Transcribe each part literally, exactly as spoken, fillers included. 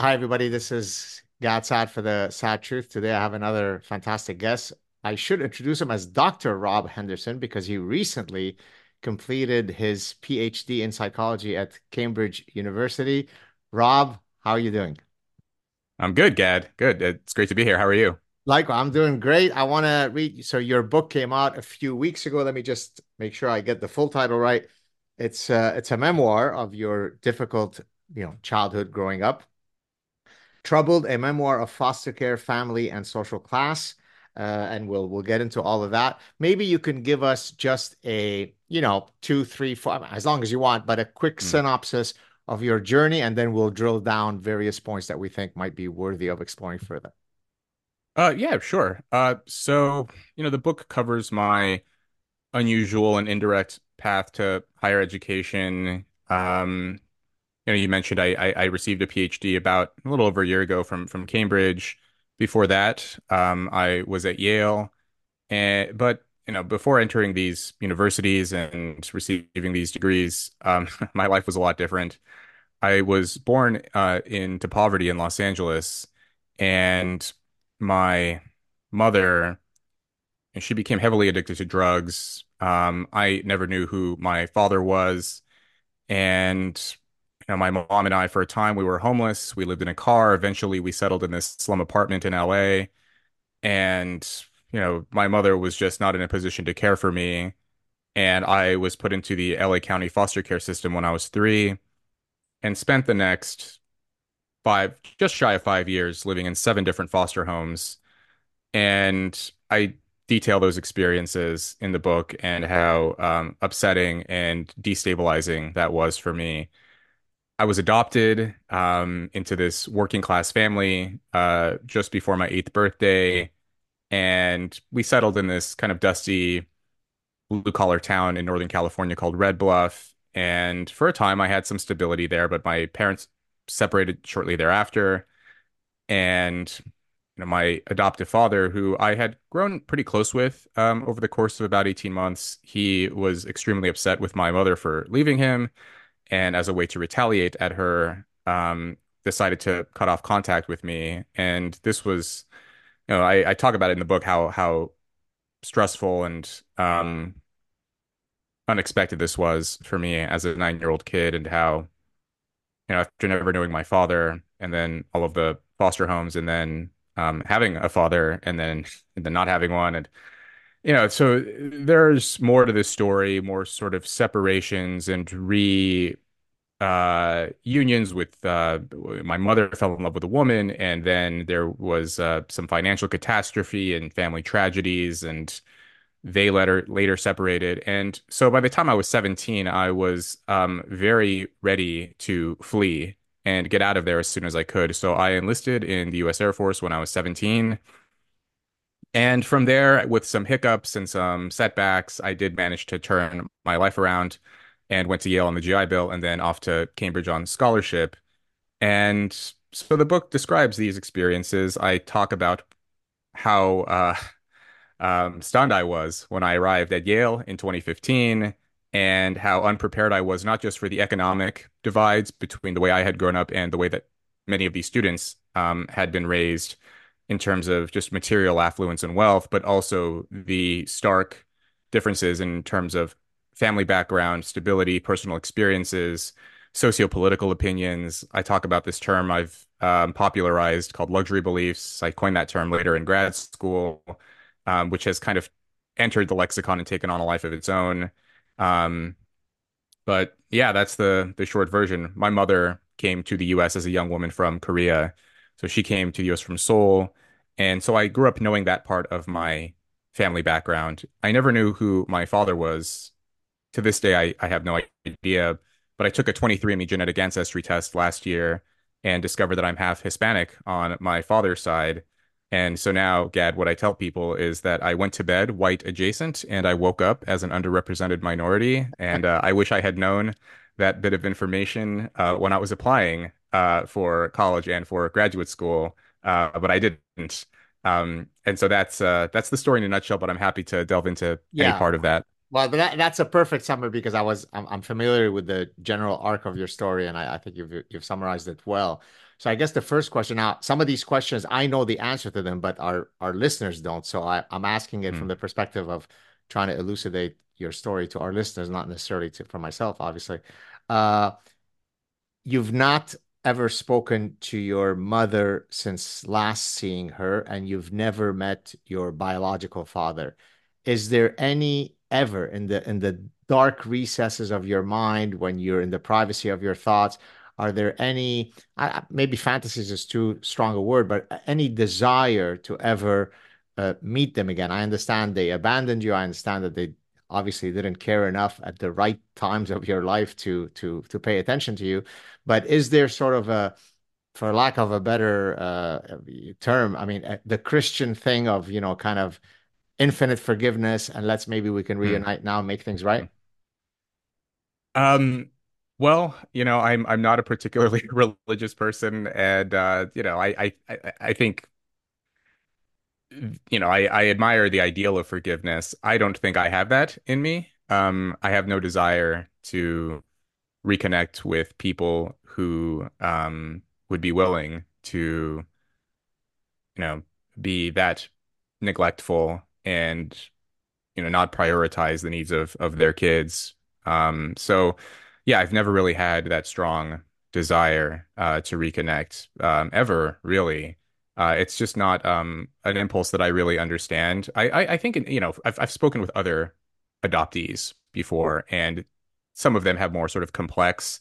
Hi, everybody. This is Gad Sad for the Sad Truth. Today, I have another fantastic guest. I should introduce him as Doctor Rob Henderson because he recently completed his PhD in psychology at Cambridge University. Rob, how are you doing? I'm good, Gad. Good. It's great to be here. How are you? Like, I'm doing great. I want to read. So, your book came out a few weeks ago. Let me just make sure I get the full title right. It's uh, it's a memoir of your difficult, you know, childhood growing up. Troubled, a memoir of foster care, family, and social class. Uh, and we'll we'll get into all of that. Maybe you can give us just a, you know, two, three, four, as long as you want, but a quick Hmm. synopsis of your journey, and then we'll drill down various points that we think might be worthy of exploring further. Uh, yeah, sure. Uh, so, you know, the book covers my unusual and indirect path to higher education. Um, you know, you mentioned I, I, I received a PhD about a little over a year ago from from Cambridge. Before that, um, I was at Yale, and but you know, before entering these universities and receiving these degrees, um, my life was a lot different. I was born uh, into poverty in Los Angeles, and my mother, she became heavily addicted to drugs. Um, I never knew who my father was, and you know, my mom and I, for a time, we were homeless. We lived in a car. Eventually, we settled in this slum apartment in L A, and you know, my mother was just not in a position to care for me, and I was put into the L A County foster care system when I was three, and spent the next five, just shy of five years living in seven different foster homes. And I detail those experiences in the book and how um, upsetting and destabilizing that was for me. I was adopted um, into this working class family uh, just before my eighth birthday. And we settled in this kind of dusty blue collar town in Northern California called Red Bluff. And for a time, I had some stability there, but my parents separated shortly thereafter. And you know, my adoptive father, who I had grown pretty close with um, over the course of about eighteen months, he was extremely upset with my mother for leaving him, and as a way to retaliate at her, um, decided to cut off contact with me. And this was, you know, I, I talk about it in the book how how stressful and um, unexpected this was for me as a nine-year-old kid, and how, you know, after never knowing my father, and then all of the foster homes, and then um, having a father, and then and then not having one, and you know, so there's more to this story, more sort of separations and re uh unions with uh my mother fell in love with a woman, and then there was uh some financial catastrophe and family tragedies, and they later later separated. And so by the time I was seventeen, I was um, very ready to flee and get out of there as soon as I could. So I enlisted in the U S Air Force when I was seventeen. And from there, with some hiccups and some setbacks, I did manage to turn my life around and went to Yale on the G I Bill, and then off to Cambridge on scholarship. And so the book describes these experiences. I talk about how uh, um, stunned I was when I arrived at Yale in twenty fifteen, and how unprepared I was, not just for the economic divides between the way I had grown up and the way that many of these students um, had been raised in terms of just material affluence and wealth, but also the stark differences in terms of family background, stability, personal experiences, socio-political opinions. I talk about this term I've um, popularized called luxury beliefs. I coined that term later in grad school, um, which has kind of entered the lexicon and taken on a life of its own. Um, but yeah, that's the the short version. My mother came to the U S as a young woman from Korea, so she came to the U S from Seoul, and so I grew up knowing that part of my family background. I never knew who my father was. To this day, I, I have no idea, but I took a twenty-three and me genetic ancestry test last year and discovered that I'm half Hispanic on my father's side. And so now, Gad, what I tell people is that I went to bed white adjacent and I woke up as an underrepresented minority. And uh, I wish I had known that bit of information uh, when I was applying uh, for college and for graduate school, uh, but I didn't. Um, and so that's uh, that's the story in a nutshell, but I'm happy to delve into any Yeah. part of that. Well, that, that's a perfect summary because I was I'm, I'm familiar with the general arc of your story, and I, I think you've you've summarized it well. So I guess the first question now, some of these questions I know the answer to them, but our our listeners don't. So I, I'm asking it Hmm. from the perspective of trying to elucidate your story to our listeners, not necessarily to for myself, obviously. Uh, you've not ever spoken to your mother since last seeing her, and you've never met your biological father. Is there any ever in the in the dark recesses of your mind when you're in the privacy of your thoughts, are there any, uh, maybe fantasies is too strong a word, but any desire to ever uh, meet them again? I understand they abandoned you. I understand that they obviously didn't care enough at the right times of your life to to to pay attention to you. But is there sort of a, for lack of a better uh, term, I mean, uh, the Christian thing of, you know, kind of infinite forgiveness and let's maybe we can Hmm. reunite now, make things right? Um, well, you know, I'm I'm not a particularly religious person, and uh, you know, I I I I think you know, I I admire the ideal of forgiveness. I don't think I have that in me. Um, I have no desire to reconnect with people who um would be willing to, you know, be that neglectful and, you know, not prioritize the needs of of their kids. Um, so yeah, I've never really had that strong desire uh, to reconnect um, ever, really. Uh, it's just not um, an impulse that I really understand. I I, I think you know I've I've spoken with other adoptees before, and some of them have more sort of complex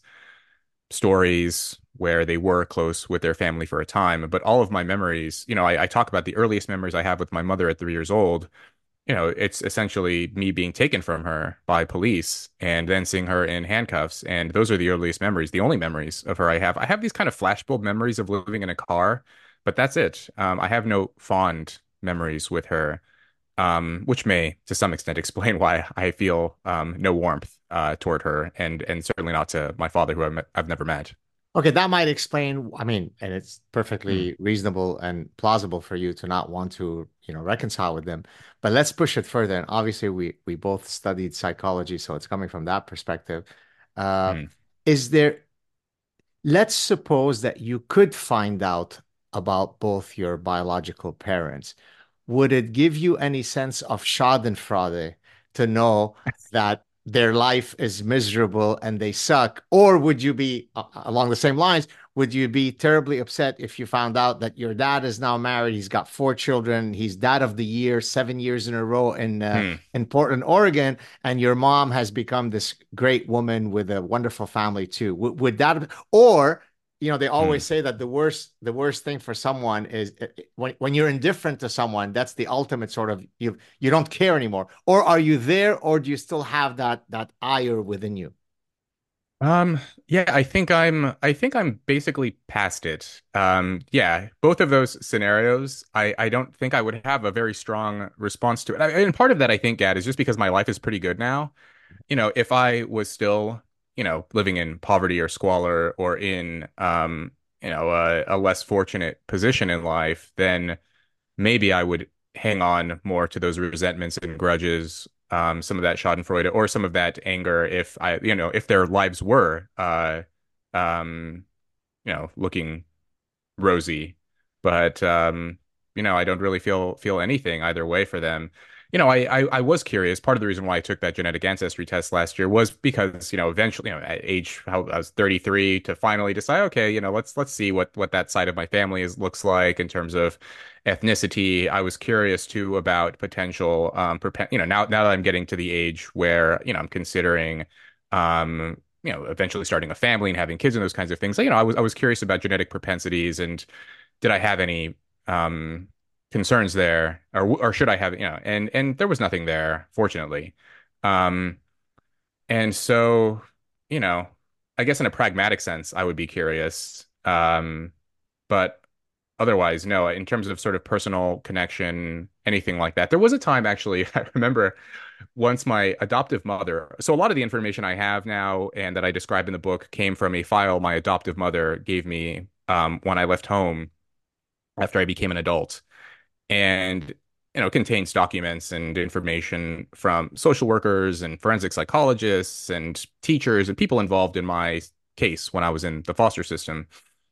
stories where they were close with their family for a time. But all of my memories, you know, I, I talk about the earliest memories I have with my mother at three years old. You know, it's essentially me being taken from her by police and then seeing her in handcuffs. And those are the earliest memories, the only memories of her I have. I have these kind of flashbulb memories of living in a car, but that's it. Um, I have no fond memories with her, um, which may, to some extent, explain why I feel um, no warmth uh, toward her, and and certainly not to my father, who I've, met, I've never met. Okay, that might explain, I mean, and it's Hmm. perfectly reasonable and plausible for you to not want to, you know, reconcile with them. But let's push it further. And obviously we we both studied psychology, so it's coming from that perspective. Uh, Hmm. is there let's suppose that you could find out about both your biological parents. Would it give you any sense of schadenfreude to know that their life is miserable and they suck? Or would you be, uh, along the same lines, would you be terribly upset if you found out that your dad is now married? He's got four children. He's dad of the year seven years in a row in uh, Hmm. in Portland, Oregon, and your mom has become this great woman with a wonderful family too. Would, would that, or you know, they Hmm. always say that the worst the worst thing for someone is uh, when when you're indifferent to someone, that's the ultimate sort of, you you don't care anymore. Or are you there, or do you still have that that ire within you? Um, yeah, I think I'm I think I'm basically past it. Um, yeah, both of those scenarios, I I don't think I would have a very strong response to it. I, and part of that I think, Gad, is just because my life is pretty good now. You know, if I was still, you know, living in poverty or squalor or in um, you know, a, a less fortunate position in life, then maybe I would hang on more to those resentments and grudges, um, some of that Schadenfreude or some of that anger if I, you know, if their lives were, uh, um, you know, looking rosy, but um, you know, I don't really feel feel anything either way for them. You know, I, I I was curious. Part of the reason why I took that genetic ancestry test last year was because, you know, eventually, you know, at age how I was thirty-three to finally decide, okay, you know, let's let's see what what that side of my family is looks like in terms of ethnicity. I was curious too about potential um perpe you know, now now that I'm getting to the age where, you know, I'm considering um you know, eventually starting a family and having kids and those kinds of things. You know, I was I was curious about genetic propensities and did I have any um concerns there, or or should I have, you know, and and there was nothing there, fortunately. Um, and so, you know, I guess in a pragmatic sense, I would be curious. Um, but otherwise, no, in terms of sort of personal connection, anything like that. There was a time actually, I remember once my adoptive mother, so a lot of the information I have now and that I describe in the book came from a file my adoptive mother gave me um, when I left home after I became an adult. And you know, contains documents and information from social workers and forensic psychologists and teachers and people involved in my case when I was in the foster system.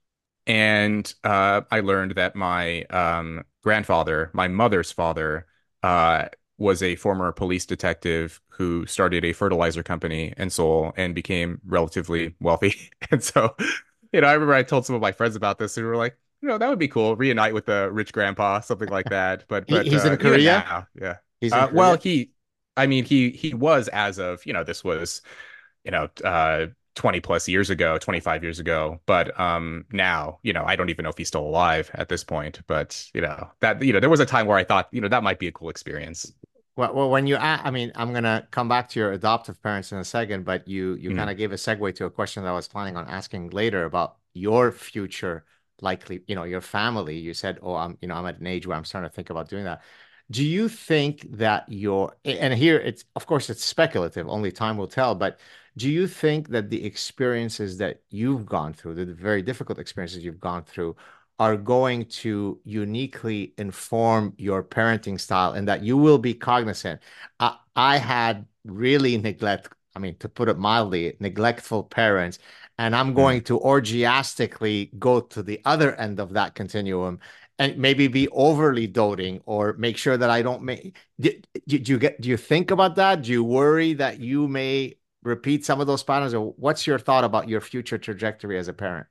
And uh, I learned that my um, grandfather, my mother's father, uh, was a former police detective who started a fertilizer company in Seoul and became relatively wealthy. And so, you know, I remember I told some of my friends about this, and we were like, you know, that would be cool, reunite with the rich grandpa, something like that. But He, but he's in uh, even Korea. now, yeah. He's in Uh, well, Korea. he, I mean, he he was as of, you know, this was you know, uh, twenty plus years ago, twenty-five years ago. But um, now, you know, I don't even know if he's still alive at this point. But, you know, that, you know, there was a time where I thought, you know, that might be a cool experience. Well, well, when you, a- I mean, I'm gonna come back to your adoptive parents in a second, but you you kind Mm, of gave a segue to a question that I was planning on asking later about your future, likely, you know, your family. You said, "Oh, I'm, you know, I'm at an age where I'm starting to think about doing that." Do you think that your, and here it's, of course, it's speculative, only time will tell, but do you think that the experiences that you've gone through, the very difficult experiences you've gone through, are going to uniquely inform your parenting style and that you will be cognizant. I, I had really neglect, I mean, to put it mildly, neglectful parents, and I'm mm. going to orgiastically go to the other end of that continuum and maybe be overly doting or make sure that I don't make. Do, do, do you get, do you think about that? Do you worry that you may repeat some of those patterns, or what's your thought about your future trajectory as a parent?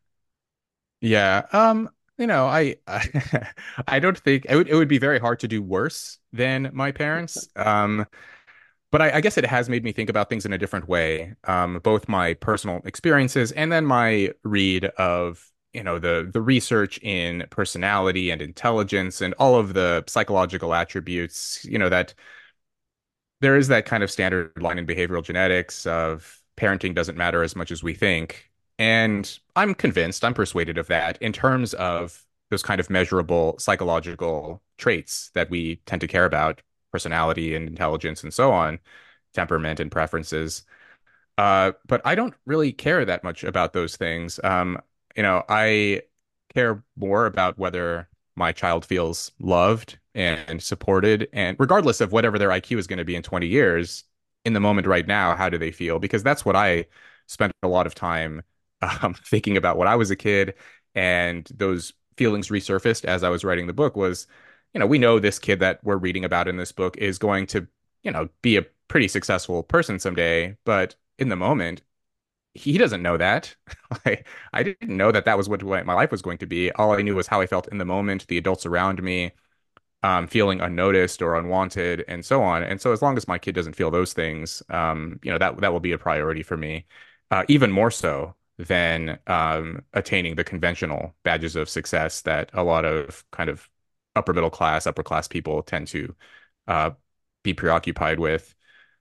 Yeah. Um, you know, I, I I don't think it would it would be very hard to do worse than my parents. Um, but I, I guess it has made me think about things in a different way. Um, both my personal experiences and then my read of, you know, the the research in personality and intelligence and all of the psychological attributes, you know, that there is that kind of standard line in behavioral genetics of parenting doesn't matter as much as we think. And I'm convinced, I'm persuaded of that in terms of those kind of measurable psychological traits that we tend to care about, personality and intelligence and so on, temperament and preferences. Uh, but I don't really care that much about those things. Um, you know, I care more about whether my child feels loved and supported, and regardless of whatever their I Q is going to be in twenty years, in the moment right now, how do they feel? Because that's what I spent a lot of time um, thinking about when I was a kid, and those feelings resurfaced as I was writing the book was, you know, we know this kid that we're reading about in this book is going to, you know, be a pretty successful person someday, but in the moment, he doesn't know that. I I didn't know that that was what my life was going to be. All I knew was how I felt in the moment, the adults around me, um, feeling unnoticed or unwanted, and so on. And so, as long as my kid doesn't feel those things, um, you know, that that will be a priority for me, uh, even more so than um, attaining the conventional badges of success that a lot of kind of upper middle class, upper class people tend to uh, be preoccupied with.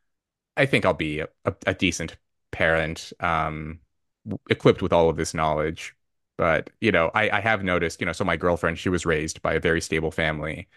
I think I'll be a, a, a decent parent, um, equipped with all of this knowledge. But, you know, I, I have noticed, you know, so my girlfriend, she was raised by a very stable family,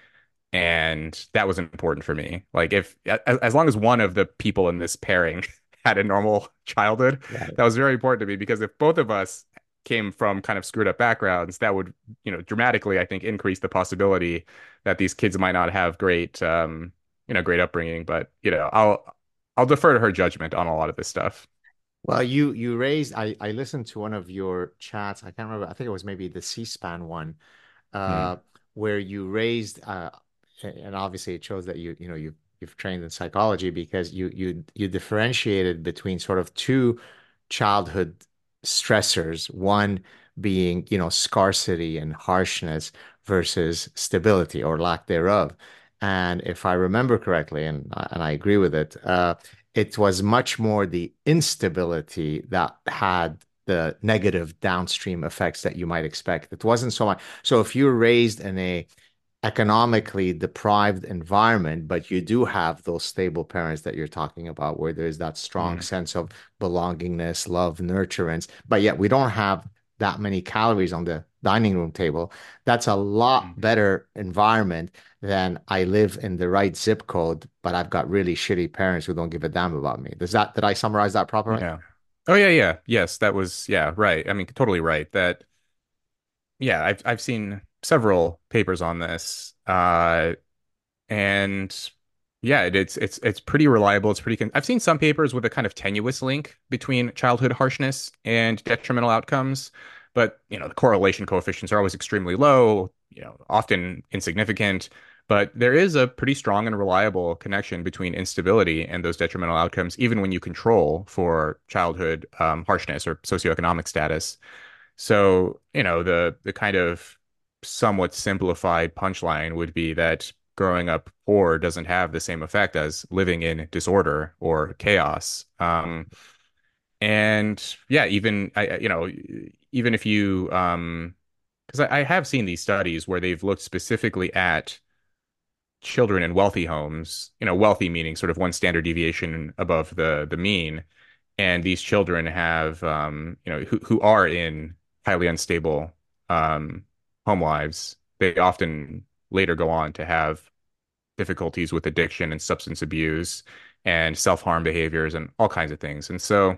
and that was important for me. Like, if as, as long as one of the people in this pairing had a normal childhood, Right. that was very important to me because if both of us came from kind of screwed up backgrounds, that would, you know, dramatically, I think, increase the possibility that these kids might not have great, um, you know, great upbringing. But, you know, I'll I'll defer to her judgment on a lot of this stuff. Well, you you raised I I listened to one of your chats. I can't remember. I think it was maybe the C-SPAN one, Hmm. uh, where you raised uh, and obviously it shows that you you know you you've trained in psychology because you you you differentiated between sort of two childhood stressors, one being, you know, scarcity and harshness versus stability or lack thereof. And if I remember correctly, and and I agree with it, uh, it was much more the instability that had the negative downstream effects that you might expect. It wasn't so much. So if you're raised in a economically deprived environment, but you do have those stable parents that you're talking about, where there's that strong Hmm. sense of belongingness, love, nurturance, but yet we don't have that many calories on the dining room table. That's a lot Hmm. better environment than I live in the right zip code, but I've got really shitty parents who don't give a damn about me. Does that, did I summarize that properly? Yeah. Oh yeah, yeah. Yes, that was yeah, right. I mean, totally right. That yeah, I've I've seen several papers on this. Uh And yeah, it, it's it's it's pretty reliable. It's pretty con I've seen some papers with a kind of tenuous link between childhood harshness and detrimental outcomes, but you know, the correlation coefficients are always extremely low, you know, often insignificant. But there is a pretty strong and reliable connection between instability and those detrimental outcomes, even when you control for childhood um, harshness or socioeconomic status. So, you know, the the kind of somewhat simplified punchline would be that growing up poor doesn't have the same effect as living in disorder or chaos. Um, and yeah, even I, you know, even if you, um, because I, I have seen these studies where they've looked specifically at children in wealthy homes, you know, wealthy meaning sort of one standard deviation above the the mean, and these children have, um, you know, who who are in highly unstable um, home lives. They often later go on to have difficulties with addiction and substance abuse and self-harm behaviors and all kinds of things. And so,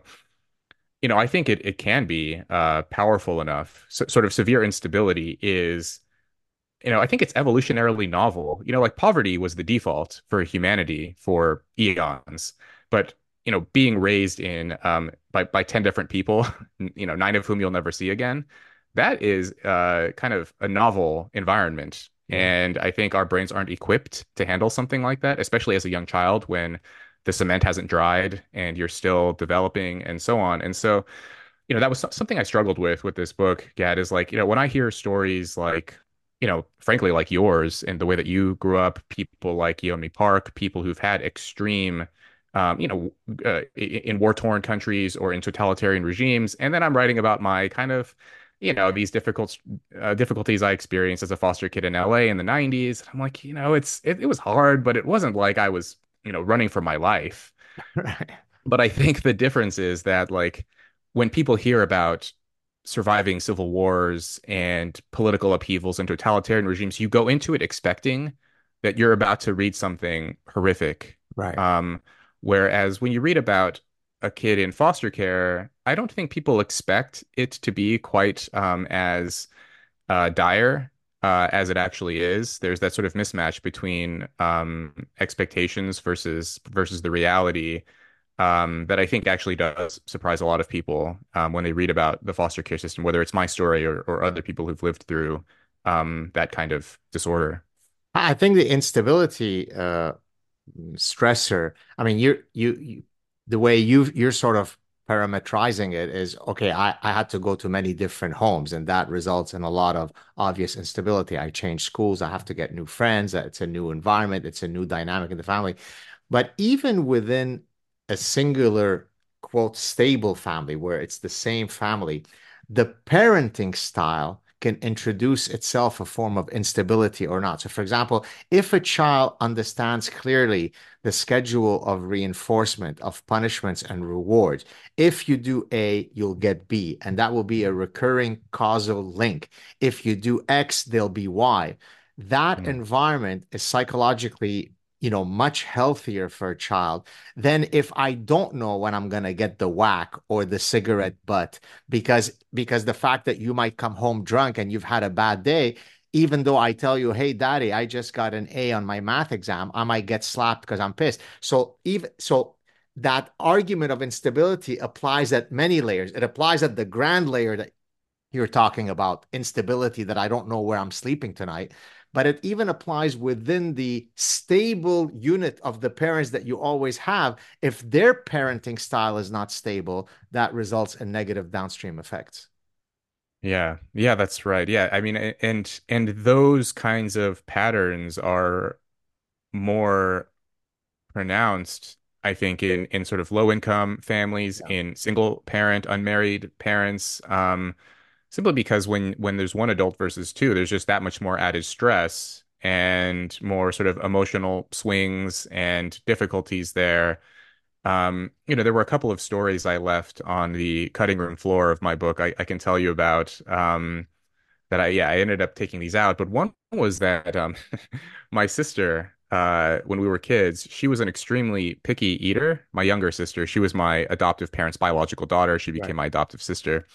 you know, I think it it can be uh, powerful enough. So, sort of severe instability is, you know, I think it's evolutionarily novel. You know, like poverty was the default for humanity for eons, but you know, being raised in um by by ten different people, you know, nine of whom you'll never see again, that is uh kind of a novel environment. Yeah. And I think our brains aren't equipped to handle something like that, especially as a young child when the cement hasn't dried and you're still developing and so on. And so, you know, that was so- something I struggled with with this book, Gad, is like, you know, when I hear stories like, you know, frankly, like yours and the way that you grew up, people like Yeonmi Park, people who've had extreme, um, you know, uh, in war-torn countries or in totalitarian regimes, and then I'm writing about my kind of, you know, these difficult uh, difficulties I experienced as a foster kid in L A in the nineties. I'm like, you know, it's it, it was hard, but it wasn't like I was, you know, running for my life. Right. But I think the difference is that, like, when people hear about surviving civil wars and political upheavals and totalitarian regimes, you go into it expecting that you're about to read something horrific. Right. Um, whereas when you read about a kid in foster care, I don't think people expect it to be quite um, as uh, dire uh, as it actually is. There's that sort of mismatch between um, expectations versus versus the reality um, that I think actually does surprise a lot of people um, when they read about the foster care system, whether it's my story or, or other people who've lived through um, that kind of disorder. I think the instability uh, stressor. I mean, you you you the way you you're sort of parametrizing it is okay. I I had to go to many different homes, and that results in a lot of obvious instability. I change schools. I have to get new friends. It's a new environment. It's a new dynamic in the family. But even within a singular, quote, stable family where it's the same family, the parenting style can introduce itself a form of instability or not. So, for example, if a child understands clearly the schedule of reinforcement, of punishments and rewards, if you do A, you'll get B, and that will be a recurring causal link. If you do X, there'll be Y. That Mm. environment is psychologically, you know, much healthier for a child than if I don't know when I'm gonna get the whack or the cigarette butt because because the fact that you might come home drunk and you've had a bad day, even though I tell you, hey, daddy, I just got an A on my math exam, I might get slapped because I'm pissed. So even so that argument of instability applies at many layers. It applies at the grand layer that you're talking about instability that I don't know where I'm sleeping tonight. But it even applies within the stable unit of the parents that you always have. If their parenting style is not stable, that results in negative downstream effects. Yeah, yeah, that's right. Yeah, I mean, a- and and those kinds of patterns are more pronounced, I think, in in sort of low income families, Yeah. in single parent, unmarried parents. Um, simply because when when there's one adult versus two, there's just that much more added stress and more sort of emotional swings and difficulties there. Um, you know, there were a couple of stories I left on the cutting room floor of my book I, I can tell you about. Um, that I yeah, I ended up taking these out. But one was that um my sister, uh, when we were kids, she was an extremely picky eater. My younger sister, she was my adoptive parents' biological daughter. She Right. became my adoptive sister.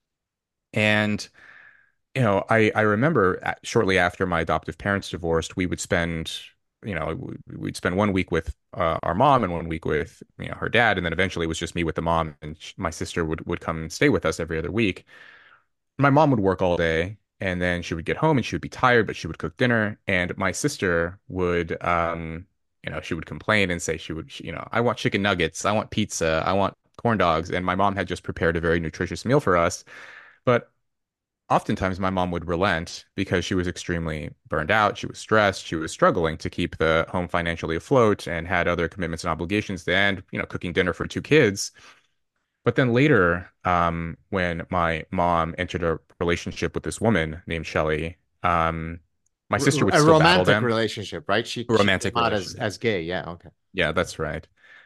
And you know, I I remember at, shortly after my adoptive parents divorced, we would spend you know, we'd spend one week with uh, our mom and one week with, you know, her dad, and then eventually it was just me with the mom, and sh my sister would would come and stay with us every other week. My mom would work all day, and then she would get home and she would be tired, but she would cook dinner, and my sister would, um, you know, she would complain and say she would, she, you know, I want chicken nuggets, I want pizza, I want corn dogs, and my mom had just prepared a very nutritious meal for us, but oftentimes my mom would relent because she was extremely burned out. She was stressed. She was struggling to keep the home financially afloat and had other commitments and obligations and, you know, cooking dinner for two kids. But then later, um, when my mom entered a relationship with this woman named Shelley, um, my sister R- would a still battle romantic them. relationship, right? She A she came romantic out as relationship. as gay. Yeah. Okay. Yeah, that's right.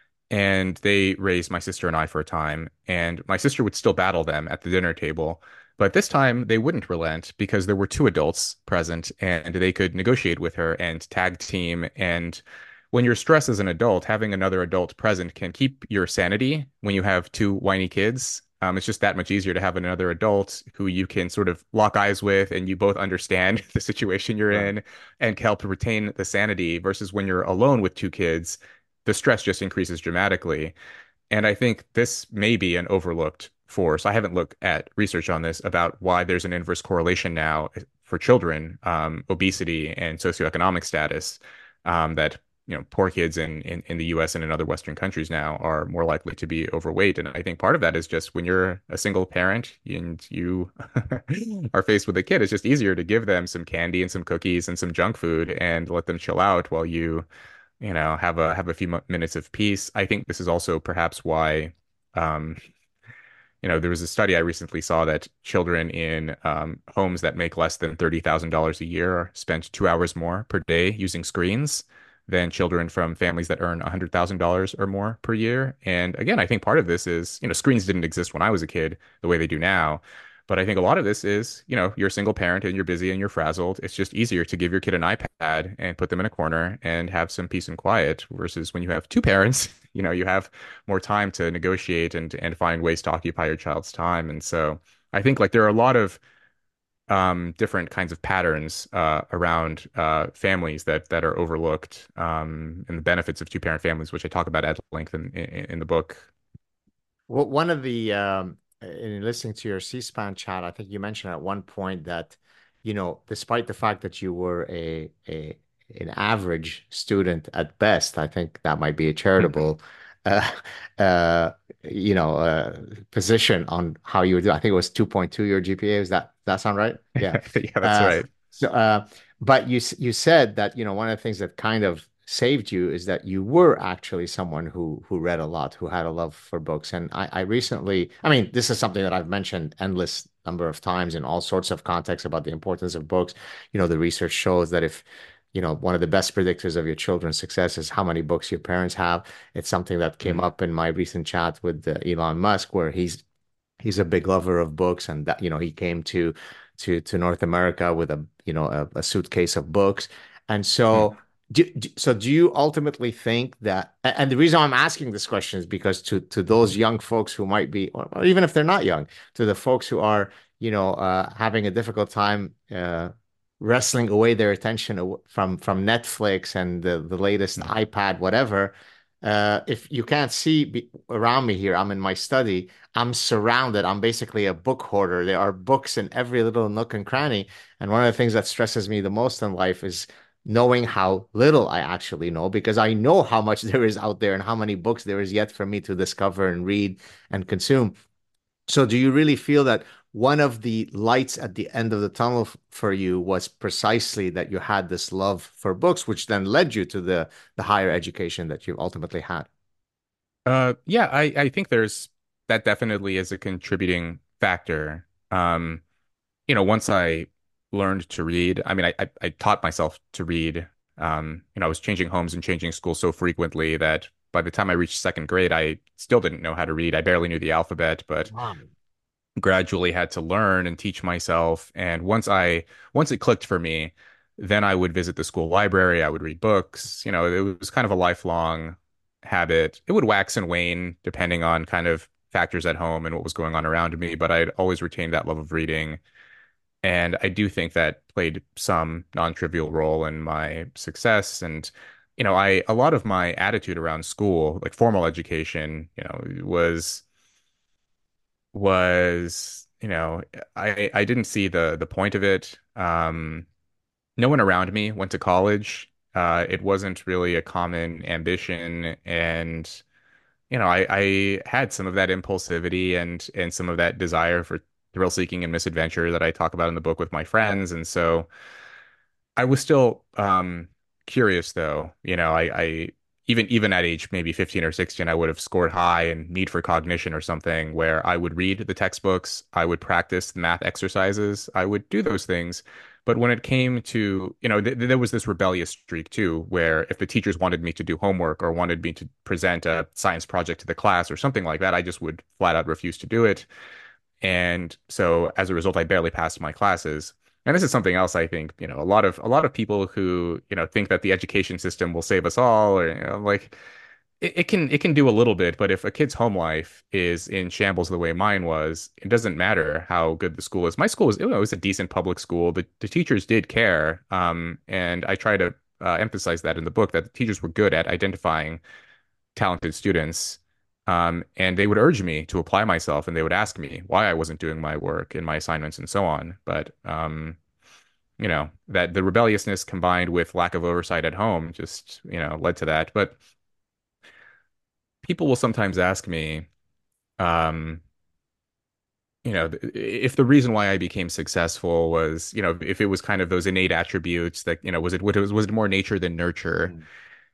And they raised my sister and I for a time, and my sister would still battle them at the dinner table. But this time they wouldn't relent because there were two adults present and they could negotiate with her and tag team. And when you're stressed as an adult, having another adult present can keep your sanity when you have two whiny kids. Um, it's just that much easier to have another adult who you can sort of lock eyes with and you both understand the situation you're Right. in and can help to retain the sanity versus when you're alone with two kids, the stress just increases dramatically. And I think this may be an overlooked force. I haven't looked at research on this about why there's an inverse correlation now for children, um, obesity and socioeconomic status, um, that you know poor kids in, in in the U S and in other Western countries now are more likely to be overweight. And I think part of that is just when you're a single parent and you are faced with a kid, it's just easier to give them some candy and some cookies and some junk food and let them chill out while you you know, have a have a few mo- minutes of peace. I think this is also perhaps why, um, you know, there was a study I recently saw that children in um, homes that make less than thirty thousand dollars a year spend two hours more per day using screens than children from families that earn one hundred thousand dollars or more per year. And again, I think part of this is, you know, screens didn't exist when I was a kid the way they do now. But I think a lot of this is, you know, you're a single parent and you're busy and you're frazzled. It's just easier to give your kid an iPad and put them in a corner and have some peace and quiet versus when you have two parents, you know, you have more time to negotiate and and find ways to occupy your child's time. And so I think like there are a lot of um, different kinds of patterns uh, around uh, families that that are overlooked, um, and the benefits of two-parent families, which I talk about at length in in, in the book. Well, one of the um, in listening to your C-SPAN chat, I think you mentioned at one point that, you know, despite the fact that you were a a an average student at best, I think that might be a charitable, uh, uh, you know, uh, position on how you were doing. I think it was two point two your G P A. Is that that sound right? Yeah. Yeah, that's Uh, right. so, uh, but you s- you said that, you know, one of the things that kind of saved you is that you were actually someone who who read a lot, who had a love for books. And I, I recently, I mean, this is something that I've mentioned endless number of times in all sorts of contexts about the importance of books. You know, the research shows that if, you know, one of the best predictors of your children's success is how many books your parents have. It's something that came Mm, up in my recent chat with uh, Elon Musk, where he's he's a big lover of books, and that, you know, he came to to to North America with a, you know, a, a suitcase of books. And mm, so do, do- so do you ultimately think that, a- and the reason I'm asking this question is because to to those young folks who might be, or, or even if they're not young, to the folks who are, you know, uh, having a difficult time uh, wrestling away their attention aw- from from Netflix and the the latest mm, iPad, whatever. Uh, if you can't see be, around me here, I'm in my study. I'm surrounded. I'm basically a book hoarder. There are books in every little nook and cranny. And one of the things that stresses me the most in life is knowing how little I actually know, because I know how much there is out there and how many books there is yet for me to discover and read and consume. So, do you really feel that one of the lights at the end of the tunnel f- for you was precisely that you had this love for books, which then led you to the the higher education that you ultimately had? Uh, yeah, I I think there's that definitely is a contributing factor. Um, you know, once I learned to read, I mean, I I, I taught myself to read. Um, you know, I was changing homes and changing schools so frequently that by the time I reached second grade, I still didn't know how to read. I barely knew the alphabet, but Wow. gradually had to learn and teach myself. And once I once it clicked for me, then I would visit the school library, I would read books. You know, it was kind of a lifelong habit. It would wax and wane depending on kind of factors at home and what was going on around me, but I'd always retained that love of reading. And I do think that played some non-trivial role in my success. And, you know, I, a lot of my attitude around school, like formal education, you know, was, was, you know, I, I didn't see the, the point of it. Um, no one around me went to college. Uh, it wasn't really a common ambition. And, you know, I, I had some of that impulsivity and, and some of that desire for thrill seeking and misadventure that I talk about in the book with my friends. And so, I was still um curious though. You know, I, I even even at age maybe fifteen or sixteen, I would have scored high in Need for Cognition or something where I would read the textbooks, I would practice the math exercises, I would do those things. But when it came to, you know, th there was this rebellious streak too, where if the teachers wanted me to do homework or wanted me to present a science project to the class or something like that, I just would flat out refuse to do it. And so as a result, I barely passed my classes. And this is something else I think, you know, a lot of a lot of people who, you know, think that the education system will save us all, or you know, like it, it can it can do a little bit, but if a kid's home life is in shambles the way mine was, it doesn't matter how good the school is. My school was, you know, it was a decent public school. The the teachers did care. Um, and I try to uh, emphasize that in the book that the teachers were good at identifying talented students. Um, and they would urge me to apply myself and they would ask me why I wasn't doing my work and my assignments and so on. But, um, you know, that the rebelliousness combined with lack of oversight at home just, you know, led to that. But people will sometimes ask me, um, you know, if the reason why I became successful was, you know, if it was kind of those innate attributes that, you know, was it, was, was it more nature than nurture? Mm.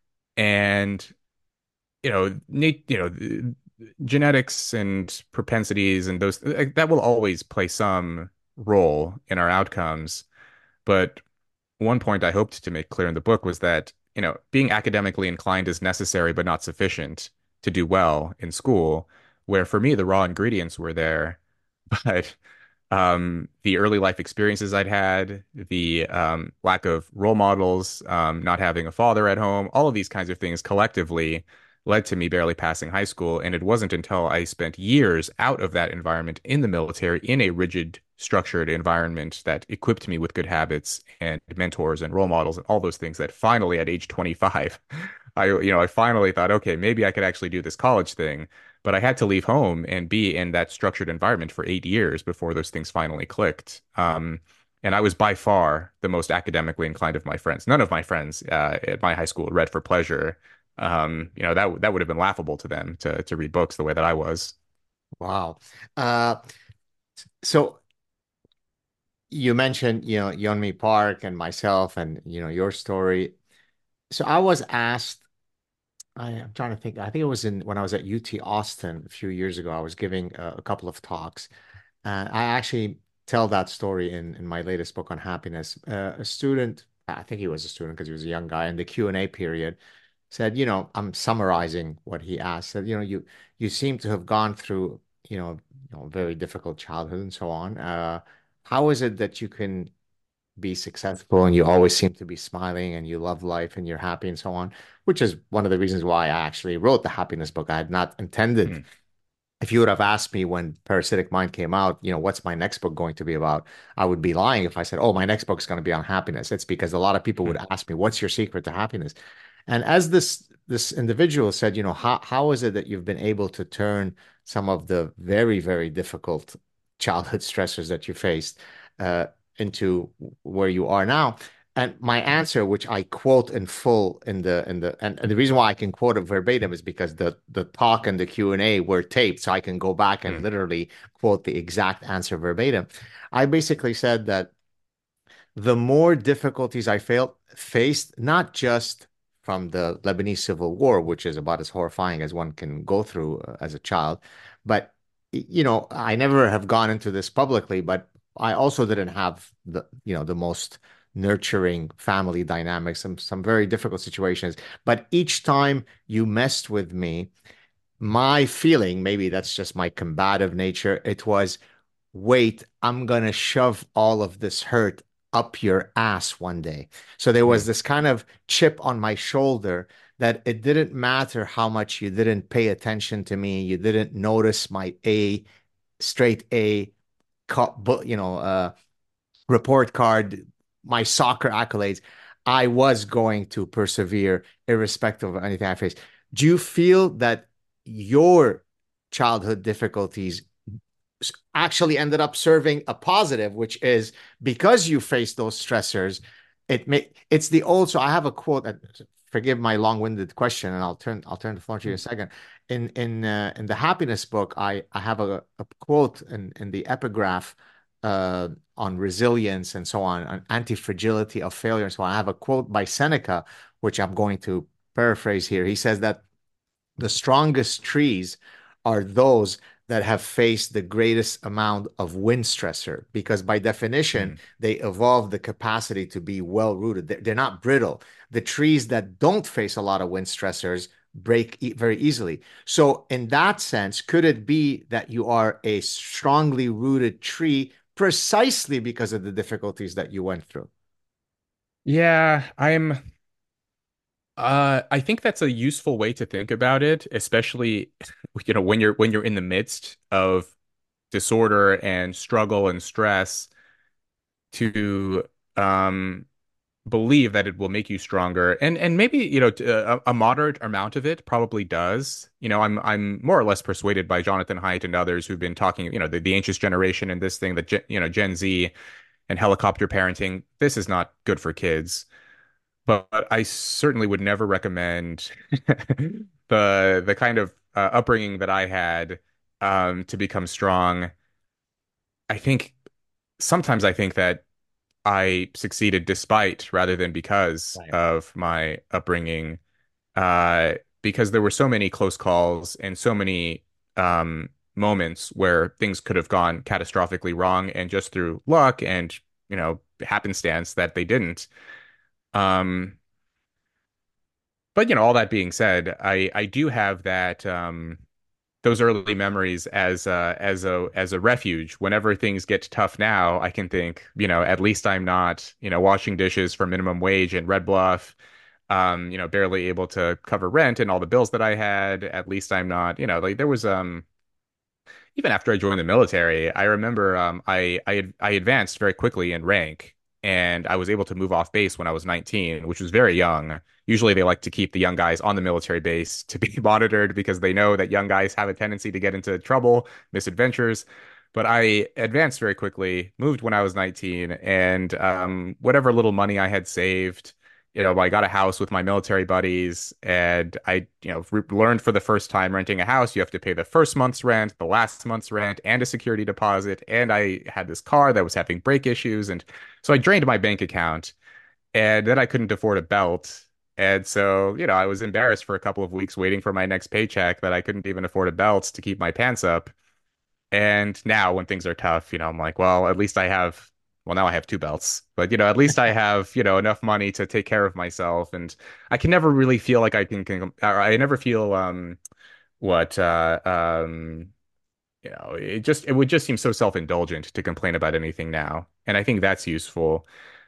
And you know, nat you know, genetics and propensities and those like, that will always play some role in our outcomes. But one point I hoped to make clear in the book was that, you know, being academically inclined is necessary but not sufficient to do well in school, where for me the raw ingredients were there, but um, the early life experiences I'd had, the um, lack of role models, um, not having a father at home, all of these kinds of things collectively led to me barely passing high school. And it wasn't until I spent years out of that environment in the military, in a rigid, structured environment that equipped me with good habits and mentors and role models and all those things that finally at age twenty-five, I, you know, I finally thought, okay, maybe I could actually do this college thing. But I had to leave home and be in that structured environment for eight years before those things finally clicked. Um, and I was by far the most academically inclined of my friends. None of my friends uh, at my high school read for pleasure. Um, you know, that that would have been laughable to them to to read books the way that I was. Wow. Uh, so you mentioned, you know, Yeonmi Park and myself and, you know, your story. So I was asked, I, am trying to think, I think it was in when I was at U T Austin a few years ago. I was giving a, a couple of talks. And I actually tell that story in, in my latest book on happiness. Uh, a student, I think he was a student because he was a young guy, in the Q and A period said, you know, I'm summarizing what he asked, said, you know, you you seem to have gone through, you know, you know, very difficult childhood and so on. Uh, how is it that you can be successful and you always seem to be smiling and you love life and you're happy and so on, which is one of the reasons why I actually wrote the happiness book. I had not intended, Hmm. if you would have asked me when Parasitic Mind came out, you know, what's my next book going to be about? I would be lying if I said, oh, my next book is going to be on happiness. It's because a lot of people Hmm. would ask me, what's your secret to happiness? And as this this individual said, you know, how how is it that you've been able to turn some of the very, very difficult childhood stressors that you faced uh, into where you are now? And my answer, which I quote in full in the in the and, and the reason why I can quote it verbatim is because the the talk and the Q and A were taped, so I can go back and Hmm. literally quote the exact answer verbatim. I basically said that the more difficulties I failed, faced, not just from the Lebanese Civil War, which is about as horrifying as one can go through uh, as a child, but you know, I never have gone into this publicly, but I also didn't have the, you know, the most nurturing family dynamics, some some very difficult situations. But each time you messed with me, my feeling, maybe that's just my combative nature, it was, wait, I'm gonna shove all of this hurt up your ass one day. So there was Hmm. this kind of chip on my shoulder that it didn't matter how much you didn't pay attention to me, you didn't notice my A, straight A, you know, uh, report card, my soccer accolades, I was going to persevere irrespective of anything I faced. Do you feel that your childhood difficulties actually ended up serving a positive, which is because you face those stressors, it may it's the old. So I have a quote that forgive my long-winded question, and I'll turn I'll turn the floor to you in a second. In in uh, in the happiness book, I I have a, a quote in in the epigraph uh, on resilience and so on, on anti-fragility of failure and so on. I have a quote by Seneca, which I'm going to paraphrase here. He says that the strongest trees are those that have faced the greatest amount of wind stressor because by definition Mm. they evolve the capacity to be well rooted. They're, not brittle. The trees that don't face a lot of wind stressors break e- very easily. So in that sense, could it be that you are a strongly rooted tree precisely because of the difficulties that you went through? Yeah, I'm uh I think that's a useful way to think about it, especially you know when you're when you're in the midst of disorder and struggle and stress to um believe that it will make you stronger. And and maybe, you know, t- a, a moderate amount of it probably does. You know, I'm I'm more or less persuaded by Jonathan Haidt and others who've been talking, you know, the, the anxious generation and this thing that, Gen- you know, Gen Z and helicopter parenting, this is not good for kids. But I certainly would never recommend the the kind of uh, upbringing that I had um, to become strong. I think sometimes I think that I succeeded despite rather than because Right. of my upbringing, uh, because there were so many close calls and so many um, moments where things could have gone catastrophically wrong, and just through luck and you know happenstance that they didn't. Um, but you know, all that being said, I I do have that um, those early memories as uh, as a as a refuge. Whenever things get tough now, I can think, you know, at least I'm not, you know, washing dishes for minimum wage in Red Bluff, um, you know, barely able to cover rent and all the bills that I had. At least I'm not, you know, like there was um even after I joined the military, I remember um, I I I advanced very quickly in rank, and I was able to move off base when I was nineteen, which was very young. Usually, they like to keep the young guys on the military base to be monitored because they know that young guys have a tendency to get into trouble, misadventures. But I advanced very quickly, moved when I was nineteen, and um, whatever little money I had saved, you know, I got a house with my military buddies, and I, you know, re learned for the first time renting a house, you have to pay the first month's rent, the last month's rent, and a security deposit. And I had this car that was having brake issues, and so I drained my bank account, and then I couldn't afford a belt. And so, you know, I was embarrassed for a couple of weeks waiting for my next paycheck that I couldn't even afford a belt to keep my pants up. And now when things are tough, you know, I'm like, well, at least I have, well, now I have two belts, but you know, at least I have, you know, enough money to take care of myself. And I can never really feel like I can, can or I never feel, um, what, uh, um, you know, it just, it would just seem so self-indulgent to complain about anything now. And I think that's useful.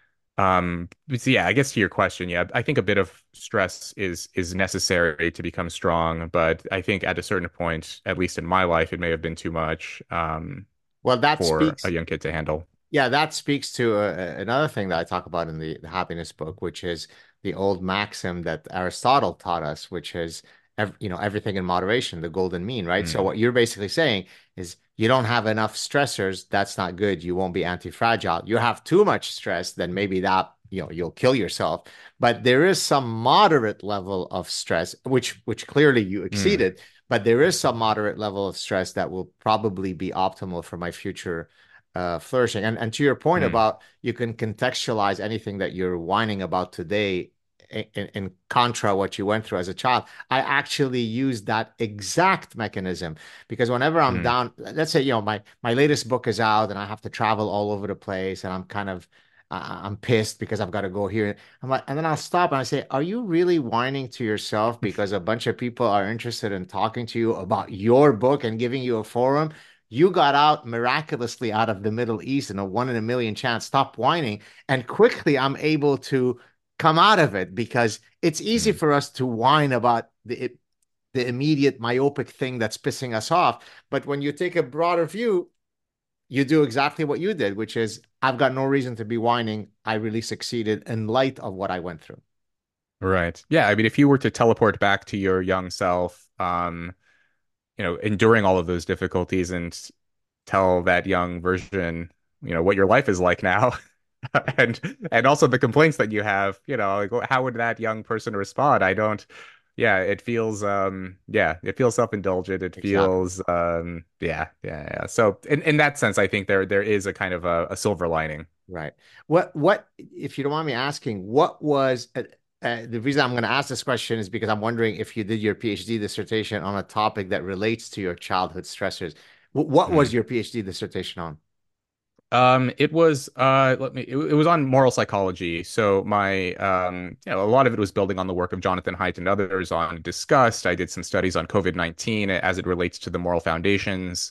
Um, but so yeah, I guess to your question, yeah, I think a bit of stress is is necessary to become strong, but I think at a certain point, at least in my life, it may have been too much um, Well, that for a speaks. young kid to handle. Yeah, that speaks to uh, another thing that I talk about in the, the happiness book, which is the old maxim that Aristotle taught us, which is, ev you know, everything in moderation, the golden mean, right? So Mm, what you're basically saying is you don't have enough stressors, that's not good. You won't be anti-fragile. You have too much stress, then maybe that, you know, you'll kill yourself. But there is some moderate level of stress, which which clearly you mm, exceeded, but there is some moderate level of stress that will probably be optimal for my future uh, flourishing. And and to your point mm, about you can contextualize anything that you're whining about today in, in contra what you went through as a child. I actually use that exact mechanism because whenever I'm mm, down, let's say, you know, my my latest book is out and I have to travel all over the place and I'm kind of uh, I'm pissed because I've got to go here. I'm like, and then I'll stop and I say, are you really whining to yourself because a bunch of people are interested in talking to you about your book and giving you a forum? You got out miraculously out of the Middle East in a one in a million chance. Stop whining. And quickly I'm able to come out of it because it's easy mm, for us to whine about the the immediate myopic thing that's pissing us off. But when you take a broader view, you do exactly what you did, which is I've got no reason to be whining. I really succeeded in light of what I went through. Right. Yeah. I mean, if you were to teleport back to your young self, um, you know, enduring all of those difficulties and tell that young version, you know, what your life is like now, and and also the complaints that you have, you know, like how would that young person respond? I don't, yeah, it feels, um, yeah, it feels self-indulgent. It Exactly. feels, um, yeah, yeah, yeah. So in in that sense, I think there there is a kind of a, a silver lining. Right. What, what, if you don't mind me asking, what was uh, uh, the reason I'm going to ask this question is because I'm wondering if you did your PhD dissertation on a topic that relates to your childhood stressors. Wh- what was Hmm. your PhD dissertation on? Um, it was uh let me it, it was on moral psychology. So my um you know, a lot of it was building on the work of Jonathan Haidt and others on Disgust. I did some studies on COVID nineteen as it relates to the moral foundations.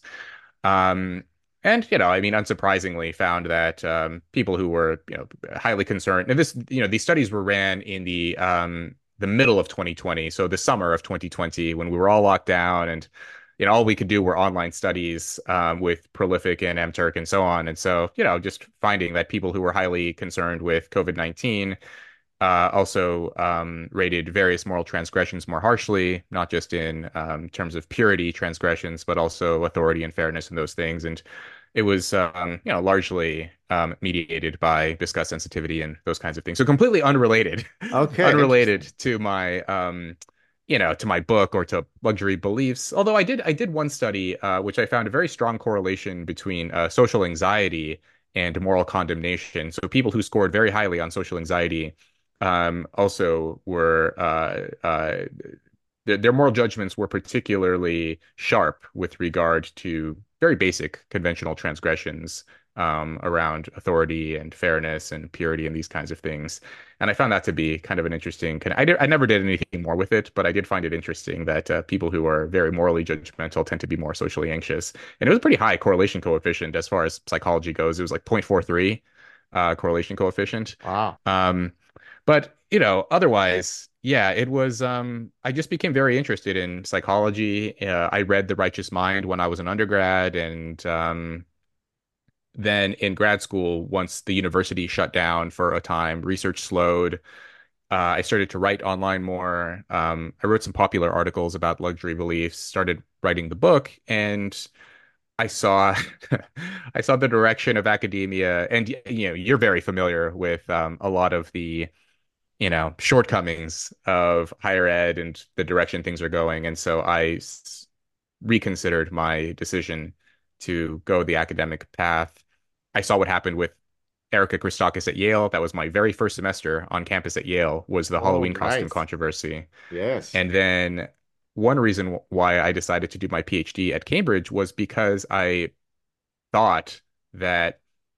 Um and you know, I mean, unsurprisingly found that um people who were, you know, highly concerned, and this, you know, these studies were ran in the um the middle of twenty twenty, so the summer of twenty twenty when we were all locked down and you know, all we could do were online studies um, with Prolific and MTurk and so on. And so, you know, just finding that people who were highly concerned with COVID nineteen uh, also um, rated various moral transgressions more harshly, not just in um, terms of purity transgressions, but also authority and fairness and those things. And it was, um, you know, largely um, mediated by discuss sensitivity and those kinds of things. So completely unrelated, Okay, unrelated interesting. to my, um, you know, to my book or to luxury beliefs. Although I did, I did one study uh, which I found a very strong correlation between uh, social anxiety and moral condemnation. So people who scored very highly on social anxiety um, also were uh, uh, their, their moral judgments were particularly sharp with regard to very basic conventional transgressions um, around authority and fairness and purity and these kinds of things. And I found that to be kind of an interesting. I did, I never did anything more with it, but I did find it interesting that uh, people who are very morally judgmental tend to be more socially anxious. And it was a pretty high correlation coefficient as far as psychology goes. It was like zero point four three uh, correlation coefficient. Wow. Um, but, you know, otherwise, yeah, it was, um, I just became very interested in psychology. Uh, I read The Righteous Mind when I was an undergrad. And um, then in grad school, once the university shut down for a time, research slowed. Uh, I started to write online more. Um, I wrote some popular articles about luxury beliefs, started writing the book, and I saw I saw the direction of academia, and you know, you're very familiar with um, a lot of the you know, shortcomings of higher ed and the direction things are going. And so I s- reconsidered my decision to go the academic path. I saw what happened with Erica Christakis at Yale. That was my very first semester on campus at Yale, was the Oh, Halloween costume right. controversy. Yes. And then one reason why I decided to do my PhD at Cambridge was because I thought that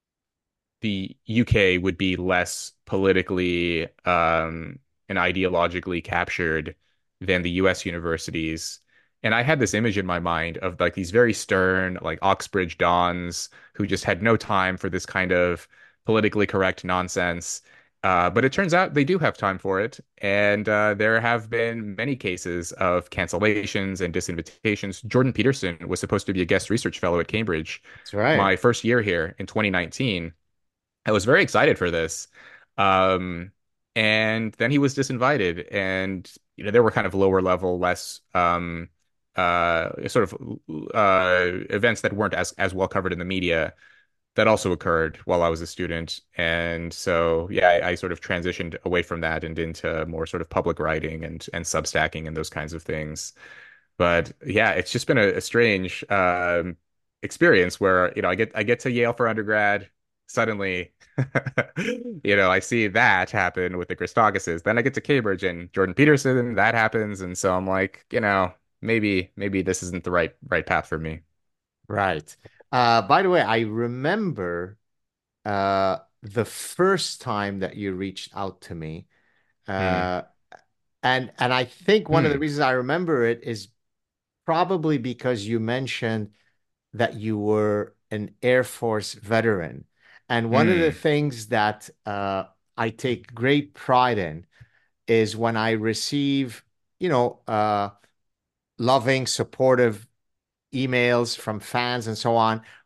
the U K would be less politically um, and ideologically captured than the U S universities. And I had this image in my mind of like these very stern, like Oxbridge dons who just had no time for this kind of politically correct nonsense. Uh, but it turns out they do have time for it. And uh, there have been many cases of cancellations and disinvitations. Jordan Peterson was supposed to be a guest research fellow at Cambridge That's right. my first year here in twenty nineteen. I was very excited for this. Um, and then he was disinvited, and you know there were kind of lower level, less um, uh, sort of uh, events that weren't as as well covered in the media that also occurred while I was a student. And so, yeah, I, I sort of transitioned away from that and into more sort of public writing and and substacking and those kinds of things. But yeah, it's just been a, a strange um, experience where, you know, I get I get to Yale for undergrad. Suddenly, you know, I see that happen with the Christakises. Then I get to Cambridge and Jordan Peterson, that happens. And so I'm like, you know, maybe maybe this isn't the right right path for me. Right. Uh, by the way, I remember uh, the first time that you reached out to me. Hmm. Uh, and and I think one of the Hmm. reasons I remember it is probably because you mentioned that you were an Air Force veteran. And one of the Hmm. things that uh, I take great pride in is when I receive, you know, uh, loving, supportive emails from fans and so on.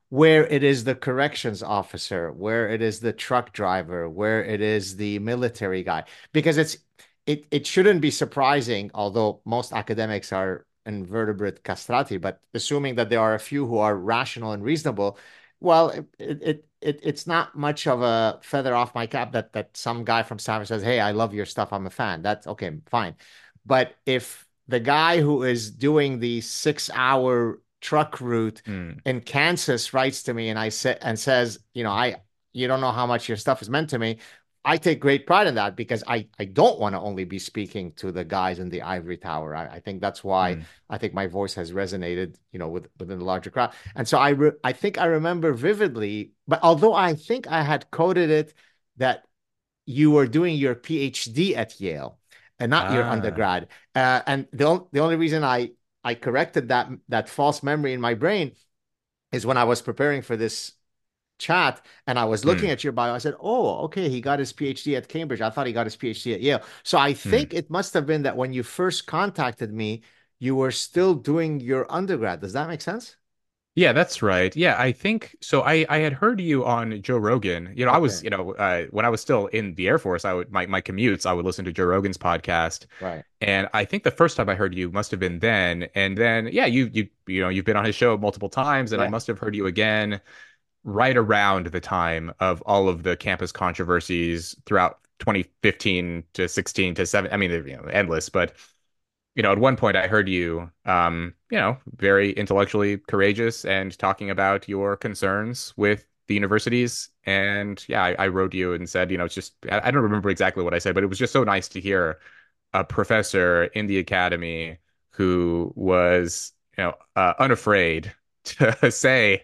where it is the corrections officer, where it is the truck driver, where it is the military guy, because it's it it shouldn't be surprising, although most academics are invertebrate castrati, but assuming that there are a few who are rational and reasonable, well, it it, it it's not much of a feather off my cap that that some guy from Stanford says, "Hey, I love your stuff. I'm a fan." That's okay, fine. But if the guy who is doing the six hour truck route Mm, in Kansas writes to me and I say and says, you know, I you don't know how much your stuff has meant to me. I take great pride in that because I I don't want to only be speaking to the guys in the ivory tower. I, I think that's why mm, I think my voice has resonated, you know, with within the larger crowd. And so I re I think I remember vividly, but although I think I had coded it that you were doing your PhD at Yale and not your ah, undergrad. Uh, and the, on- the only reason I, I corrected that, that false memory in my brain is when I was preparing for this chat and I was looking mm, at your bio, I said, oh, okay, he got his PhD at Cambridge. I thought he got his PhD at Yale. So I mm. think it must have been that when you first contacted me, you were still doing your undergrad. Does that make sense? Yeah, that's right. Yeah, I think so. I I had heard you on Joe Rogan. You know, I was, Okay, you know, uh, when I was still in the Air Force, I would my my commutes, I would listen to Joe Rogan's podcast. right. And I think the first time I heard you must have been then. And then, yeah, you you you know, you've been on his show multiple times, and I Yeah. must have heard you again right around the time of all of the campus controversies throughout twenty fifteen to sixteen to seven. I mean, they're, you know, endless, but you know, at one point I heard you, um, you know, very intellectually courageous and talking about your concerns with the universities. And yeah, I, I wrote you and said, you know, it's just, I, I don't remember exactly what I said, but it was just so nice to hear a professor in the academy who was, you know, uh, unafraid to say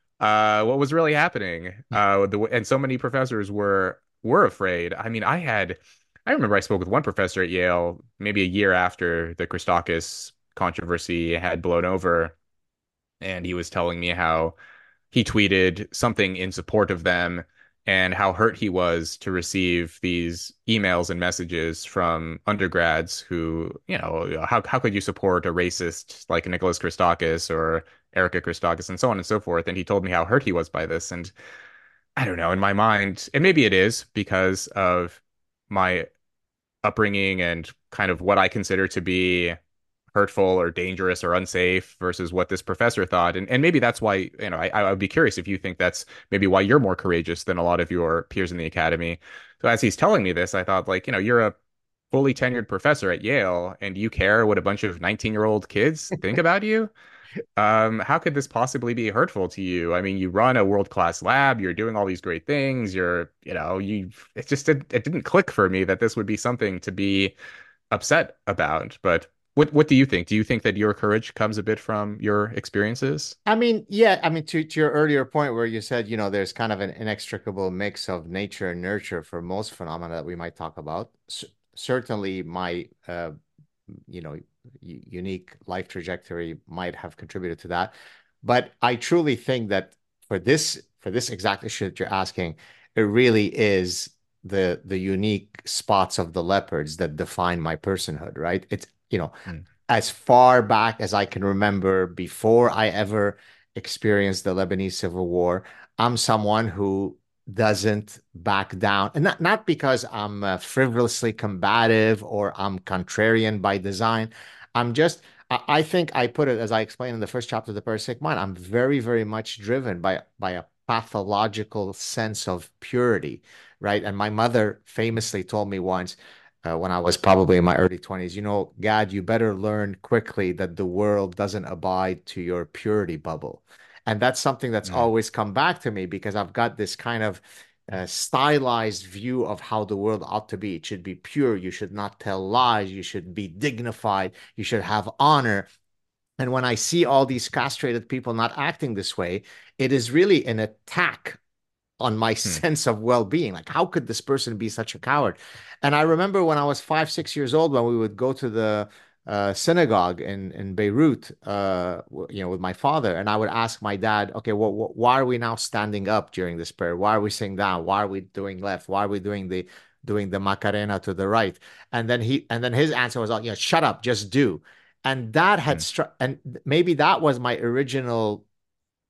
uh, what was really happening. Uh, the, and so many professors were were afraid. I mean, I had, I remember I spoke with one professor at Yale maybe a year after the Christakis controversy had blown over, and he was telling me how he tweeted something in support of them and how hurt he was to receive these emails and messages from undergrads who, you know, how how could you support a racist like Nicholas Christakis or Erica Christakis and so on and so forth. And he told me how hurt he was by this. And I don't know, in my mind, and maybe it is because of my upbringing and kind of what I consider to be hurtful or dangerous or unsafe versus what this professor thought. And and maybe that's why, you know, I, I would be curious if you think that's maybe why you're more courageous than a lot of your peers in the academy. So as he's telling me this, I thought like, you know, you're a fully tenured professor at Yale and you care what a bunch of nineteen year old kids think about you. Um, how could this possibly be hurtful to you? I mean, you run a world-class lab, you're doing all these great things, you're, you know, you it just did, it didn't click for me that this would be something to be upset about. But what what do you think? Do you think that your courage comes a bit from your experiences? I mean, yeah, I mean, to, to your earlier point where you said, you know, there's kind of an inextricable mix of nature and nurture for most phenomena that we might talk about. C certainly, my, uh, you know, unique life trajectory might have contributed to that. But I truly think that for this, for this exact issue that you're asking, it really is the the unique spots of the leopards that define my personhood, right? It's, you know, Mm, as far back as I can remember, before I ever experienced the Lebanese Civil War, I'm someone who doesn't back down. And not, not because I'm uh, frivolously combative or I'm contrarian by design. I'm just, I, I think I put it, as I explained in the first chapter of The Parasitic Mind, I'm very, very much driven by, by a pathological sense of purity, right? And my mother famously told me once, uh, when I was probably in my early twenties, you know, Gad, you better learn quickly that the world doesn't abide to your purity bubble. And that's something that's mm, always come back to me because I've got this kind of uh, stylized view of how the world ought to be. It should be pure. You should not tell lies. You should be dignified. You should have honor. And when I see all these castrated people not acting this way, it is really an attack on my mm, sense of well-being. Like, how could this person be such a coward? And I remember when I was five, six years old, when we would go to the uh, synagogue in in Beirut, uh, you know, with my father, and I would ask my dad, okay, well, wh why are we now standing up during this prayer? Why are we sitting down? Why are we doing left? Why are we doing the doing the Macarena to the right? And then he and then his answer was, like, you know, shut up, just do. And that had mm, struck, and maybe that was my original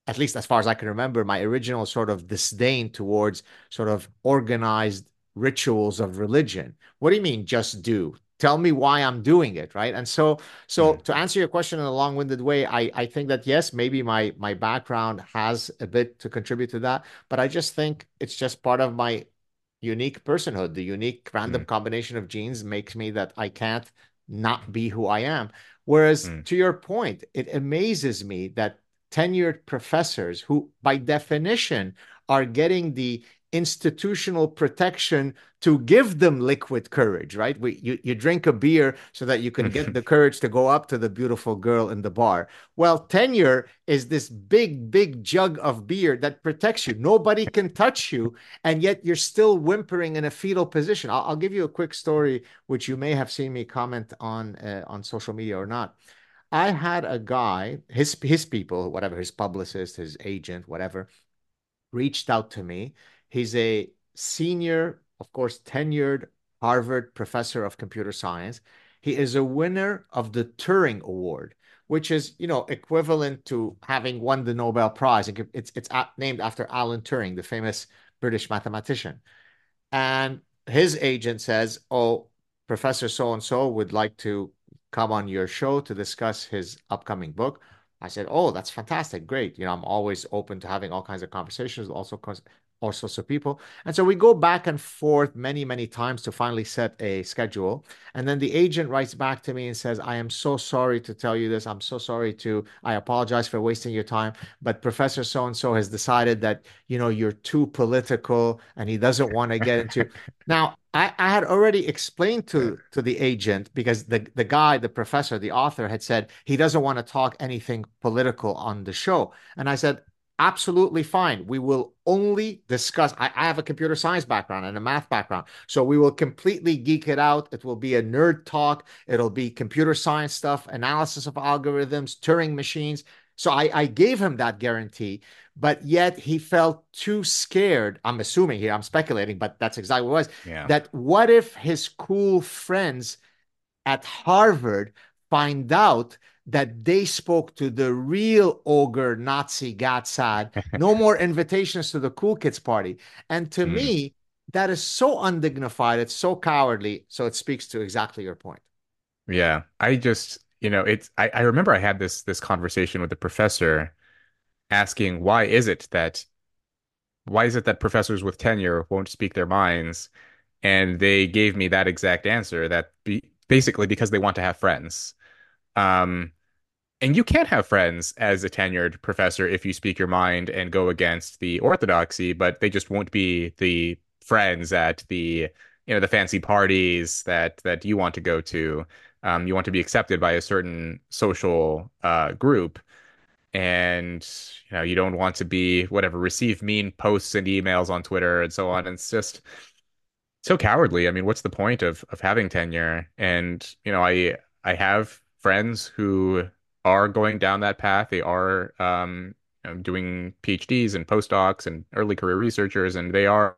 at least as far as I can remember, my original sort of disdain towards sort of organized rituals of religion. What do you mean, just do? Tell me why I'm doing it, right? And so, so Mm, to answer your question in a long-winded way, I I think that yes, maybe my my background has a bit to contribute to that, but I just think it's just part of my unique personhood. The unique random mm, combination of genes makes me that I can't not be who I am. Whereas mm. to your point, it amazes me that tenured professors who, by definition, are getting the institutional protection to give them liquid courage, right? We, you, you drink a beer so that you can get the courage to go up to the beautiful girl in the bar. Well, tenure is this big, big jug of beer that protects you. Nobody can touch you, and yet you're still whimpering in a fetal position. I'll, I'll give you a quick story, which you may have seen me comment on uh, on social media or not. I had a guy, his his people, whatever, his publicist, his agent, whatever, reached out to me. He's a senior, of course, tenured Harvard professor of computer science. He is a winner of the Turing Award, which is, you know, equivalent to having won the Nobel Prize. It's it's named after Alan Turing, the famous British mathematician. And his agent says, "Oh, Professor so and so would like to come on your show to discuss his upcoming book." I said, "Oh, that's fantastic. Great. You know, I'm always open to having all kinds of conversations, also all sorts of people." And so we go back and forth many, many times to finally set a schedule. And then the agent writes back to me and says, "I am so sorry to tell you this. I'm so sorry to, I apologize for wasting your time, but Professor so and so has decided that, you know, you're too political and he doesn't want to get into." Now, I, I had already explained to to the agent because the the guy, the professor, the author had said he doesn't want to talk anything political on the show. And I said, absolutely fine. We will only discuss. I, I have a computer science background and a math background. So we will completely geek it out. It will be a nerd talk. It'll be computer science stuff, analysis of algorithms, Turing machines. So I, I gave him that guarantee, but yet he felt too scared. I'm assuming here, I'm speculating, but that's exactly what it was. Yeah. That what if his cool friends at Harvard find out that they spoke to the real ogre Nazi Gatsad? No more invitations to the cool kids party. And to Mm, me, that is so undignified. It's so cowardly. So it speaks to exactly your point. yeah. I just, you know, it's I, I remember I had this this conversation with the professor asking why is it that why is it that professors with tenure won't speak their minds? And they gave me that exact answer that be, basically because they want to have friends. Um, and you can't have friends as a tenured professor if you speak your mind and go against the orthodoxy, but they just won't be the friends at the, you know, the fancy parties that that you want to go to. Um, you want to be accepted by a certain social uh, group, and you know you don't want to be whatever receive mean posts and emails on Twitter and so on. And it's just so cowardly. I mean, what's the point of of having tenure? And you know, I I have friends who are going down that path. They are um, you know, doing PhDs and postdocs and early career researchers, and they are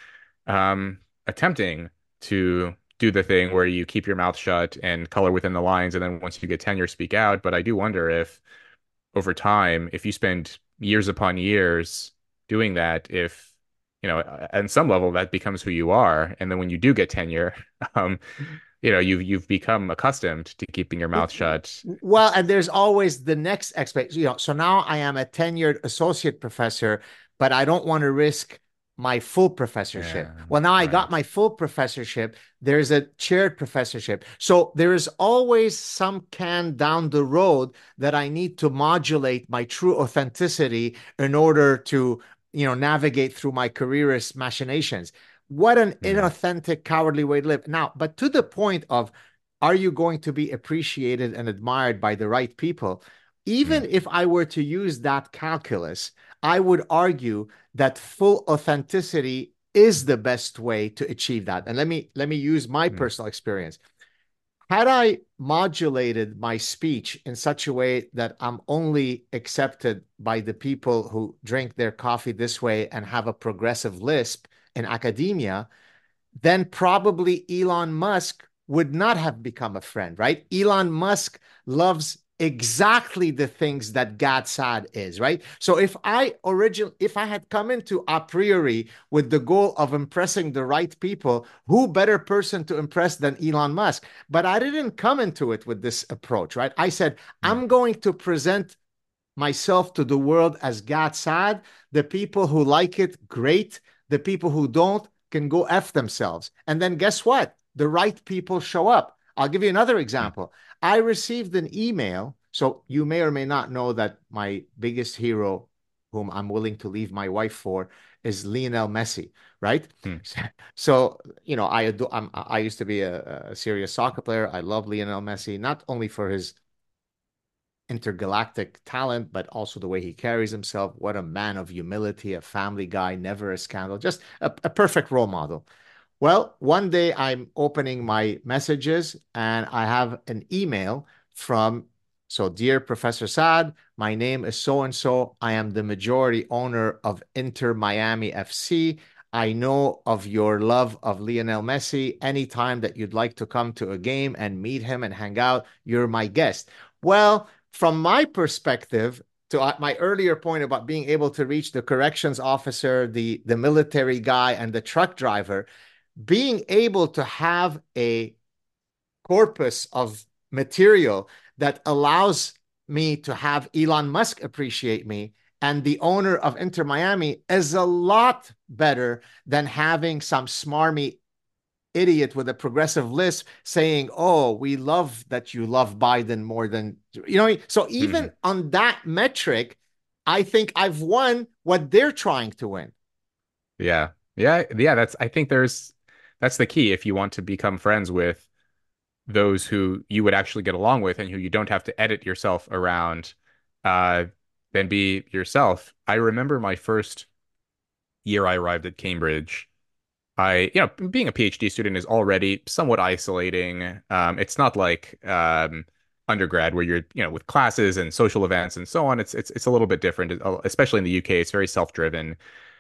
um, attempting to do the thing where you keep your mouth shut and color within the lines, and then once you get tenure, speak out. But I do wonder if over time, if you spend years upon years doing that, if you know, at some level that becomes who you are, and then when you do get tenure, um, you know, you've you've become accustomed to keeping your mouth shut. Well, and there's always the next expect, you know, so now I am a tenured associate professor, but I don't want to risk my full professorship. Yeah, Well, now I got right. my full professorship. There's a chaired professorship. So there is always some can down the road that I need to modulate my true authenticity in order to, you know, navigate through my careerist machinations. What an Mm, inauthentic, cowardly way to live. Now, but to the point of, are you going to be appreciated and admired by the right people? Even mm, if I were to use that calculus, I would argue that full authenticity is the best way to achieve that. And let me let me use my mm, personal experience. Had I modulated my speech in such a way that I'm only accepted by the people who drink their coffee this way and have a progressive lisp in academia, then probably Elon Musk would not have become a friend, right? Elon Musk loves exactly the things that God Sad is, right? So if I original if I had come into a priori with the goal of impressing the right people, who better person to impress than Elon Musk? But I didn't come into it with this approach, right? I said, Mm, I'm going to present myself to the world as God Sad. The people who like it, great. The people who don't can go F themselves. And then guess what? The right people show up. I'll give you another mm, example. I received an email. So you may or may not know that my biggest hero, whom I'm willing to leave my wife for, is Lionel Messi, right? mm, So, you know, I I'm, I used to be a, a serious soccer player. I love Lionel Messi, not only for his intergalactic talent, but also the way he carries himself. What a man of humility, a family guy, never a scandal, just a, a perfect role model. Well, one day I'm opening my messages and I have an email from, so dear Professor Saad, my name is so and so. I am the majority owner of Inter Miami F C. I know of your love of Lionel Messi. Anytime that you'd like to come to a game and meet him and hang out, you're my guest. Well, from my perspective, to uh, my earlier point about being able to reach the corrections officer, the the military guy, and the truck driver, being able to have a corpus of material that allows me to have Elon Musk appreciate me and the owner of Inter Miami is a lot better than having some smarmy idiot with a progressive lisp saying, "Oh, we love that you love Biden more than you know." So even mm. on that metric, I think I've won what they're trying to win. Yeah. Yeah. Yeah. That's, I think there's, that's the key if you want to become friends with those who you would actually get along with and who you don't have to edit yourself around, uh, then be yourself. I remember my first year I arrived at Cambridge. I, you know, being a PhD student is already somewhat isolating. Um, it's not like um, undergrad where you're, you know, with classes and social events and so on. It's it's it's a little bit different, especially in the U K. It's very self-driven,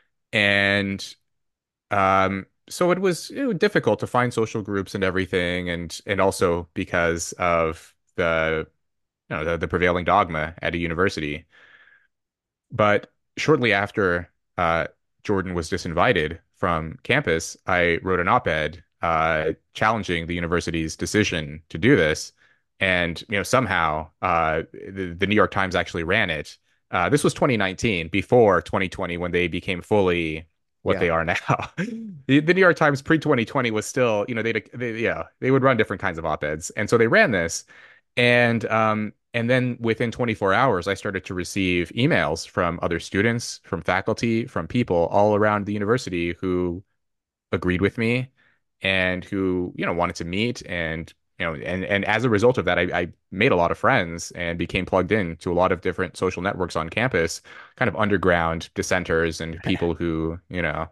and um, so it was, you know, difficult to find social groups and everything, and and also because of the, you know, the, the prevailing dogma at a university. But shortly after uh, Jordan was disinvited from campus, I wrote an op-ed uh, challenging the university's decision to do this. And, you know, somehow uh, the, the New York Times actually ran it. Uh, this was twenty nineteen, before twenty twenty, when they became fully what Yeah. they are now. The, the New York Times pre twenty twenty was still, you know, they, they, yeah, they would run different kinds of op-eds. And so they ran this. And um, and then within twenty-four hours, I started to receive emails from other students, from faculty, from people all around the university who agreed with me and who, you know, wanted to meet. And, you know, and and as a result of that, I, I made a lot of friends and became plugged in to a lot of different social networks on campus, kind of underground dissenters and people who, you know,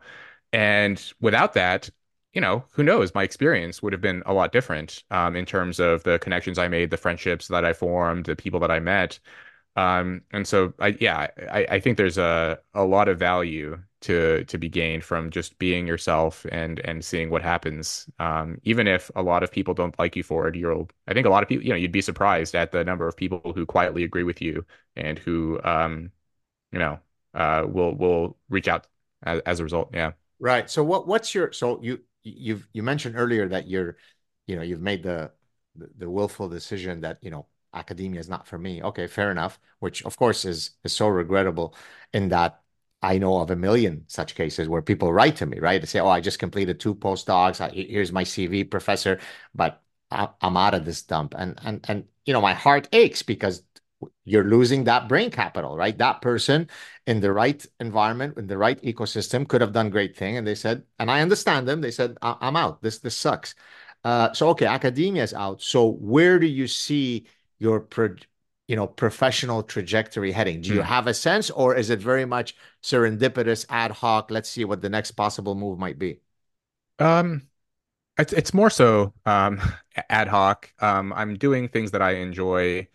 and without that, you know, who knows? My experience would have been a lot different, um, in terms of the connections I made, the friendships that I formed, the people that I met. Um, and so I, yeah, I, I think there's a, a lot of value to to be gained from just being yourself and and seeing what happens. Um, even if a lot of people don't like you for it, you'll, I think a lot of people, you know, you'd be surprised at the number of people who quietly agree with you and who, um, you know, uh, will will reach out as, as a result. Yeah. Right. So what what's your so you you've you mentioned earlier that you're you know you've made the the, the willful decision that you know academia is not for me. Okay, fair enough, which of course is is so regrettable in that I know of a million such cases where people write to me, right? They say, "Oh, I just completed two postdocs. I, here's my C V, professor, but I, I'm out of this dump." And and and you know, my heart aches because you're losing that brain capital, right? That person in the right environment, in the right ecosystem, could have done great thing. And they said, and I understand them. They said, I- am out. This this sucks. Uh, so okay, academia is out. So where do you see your pro, you know professional trajectory heading? Do you Hmm. have a sense, or is it very much serendipitous, ad hoc? Let's see what the next possible move might be. Um, it's it's more so um ad hoc. Um, I'm doing things that I enjoy,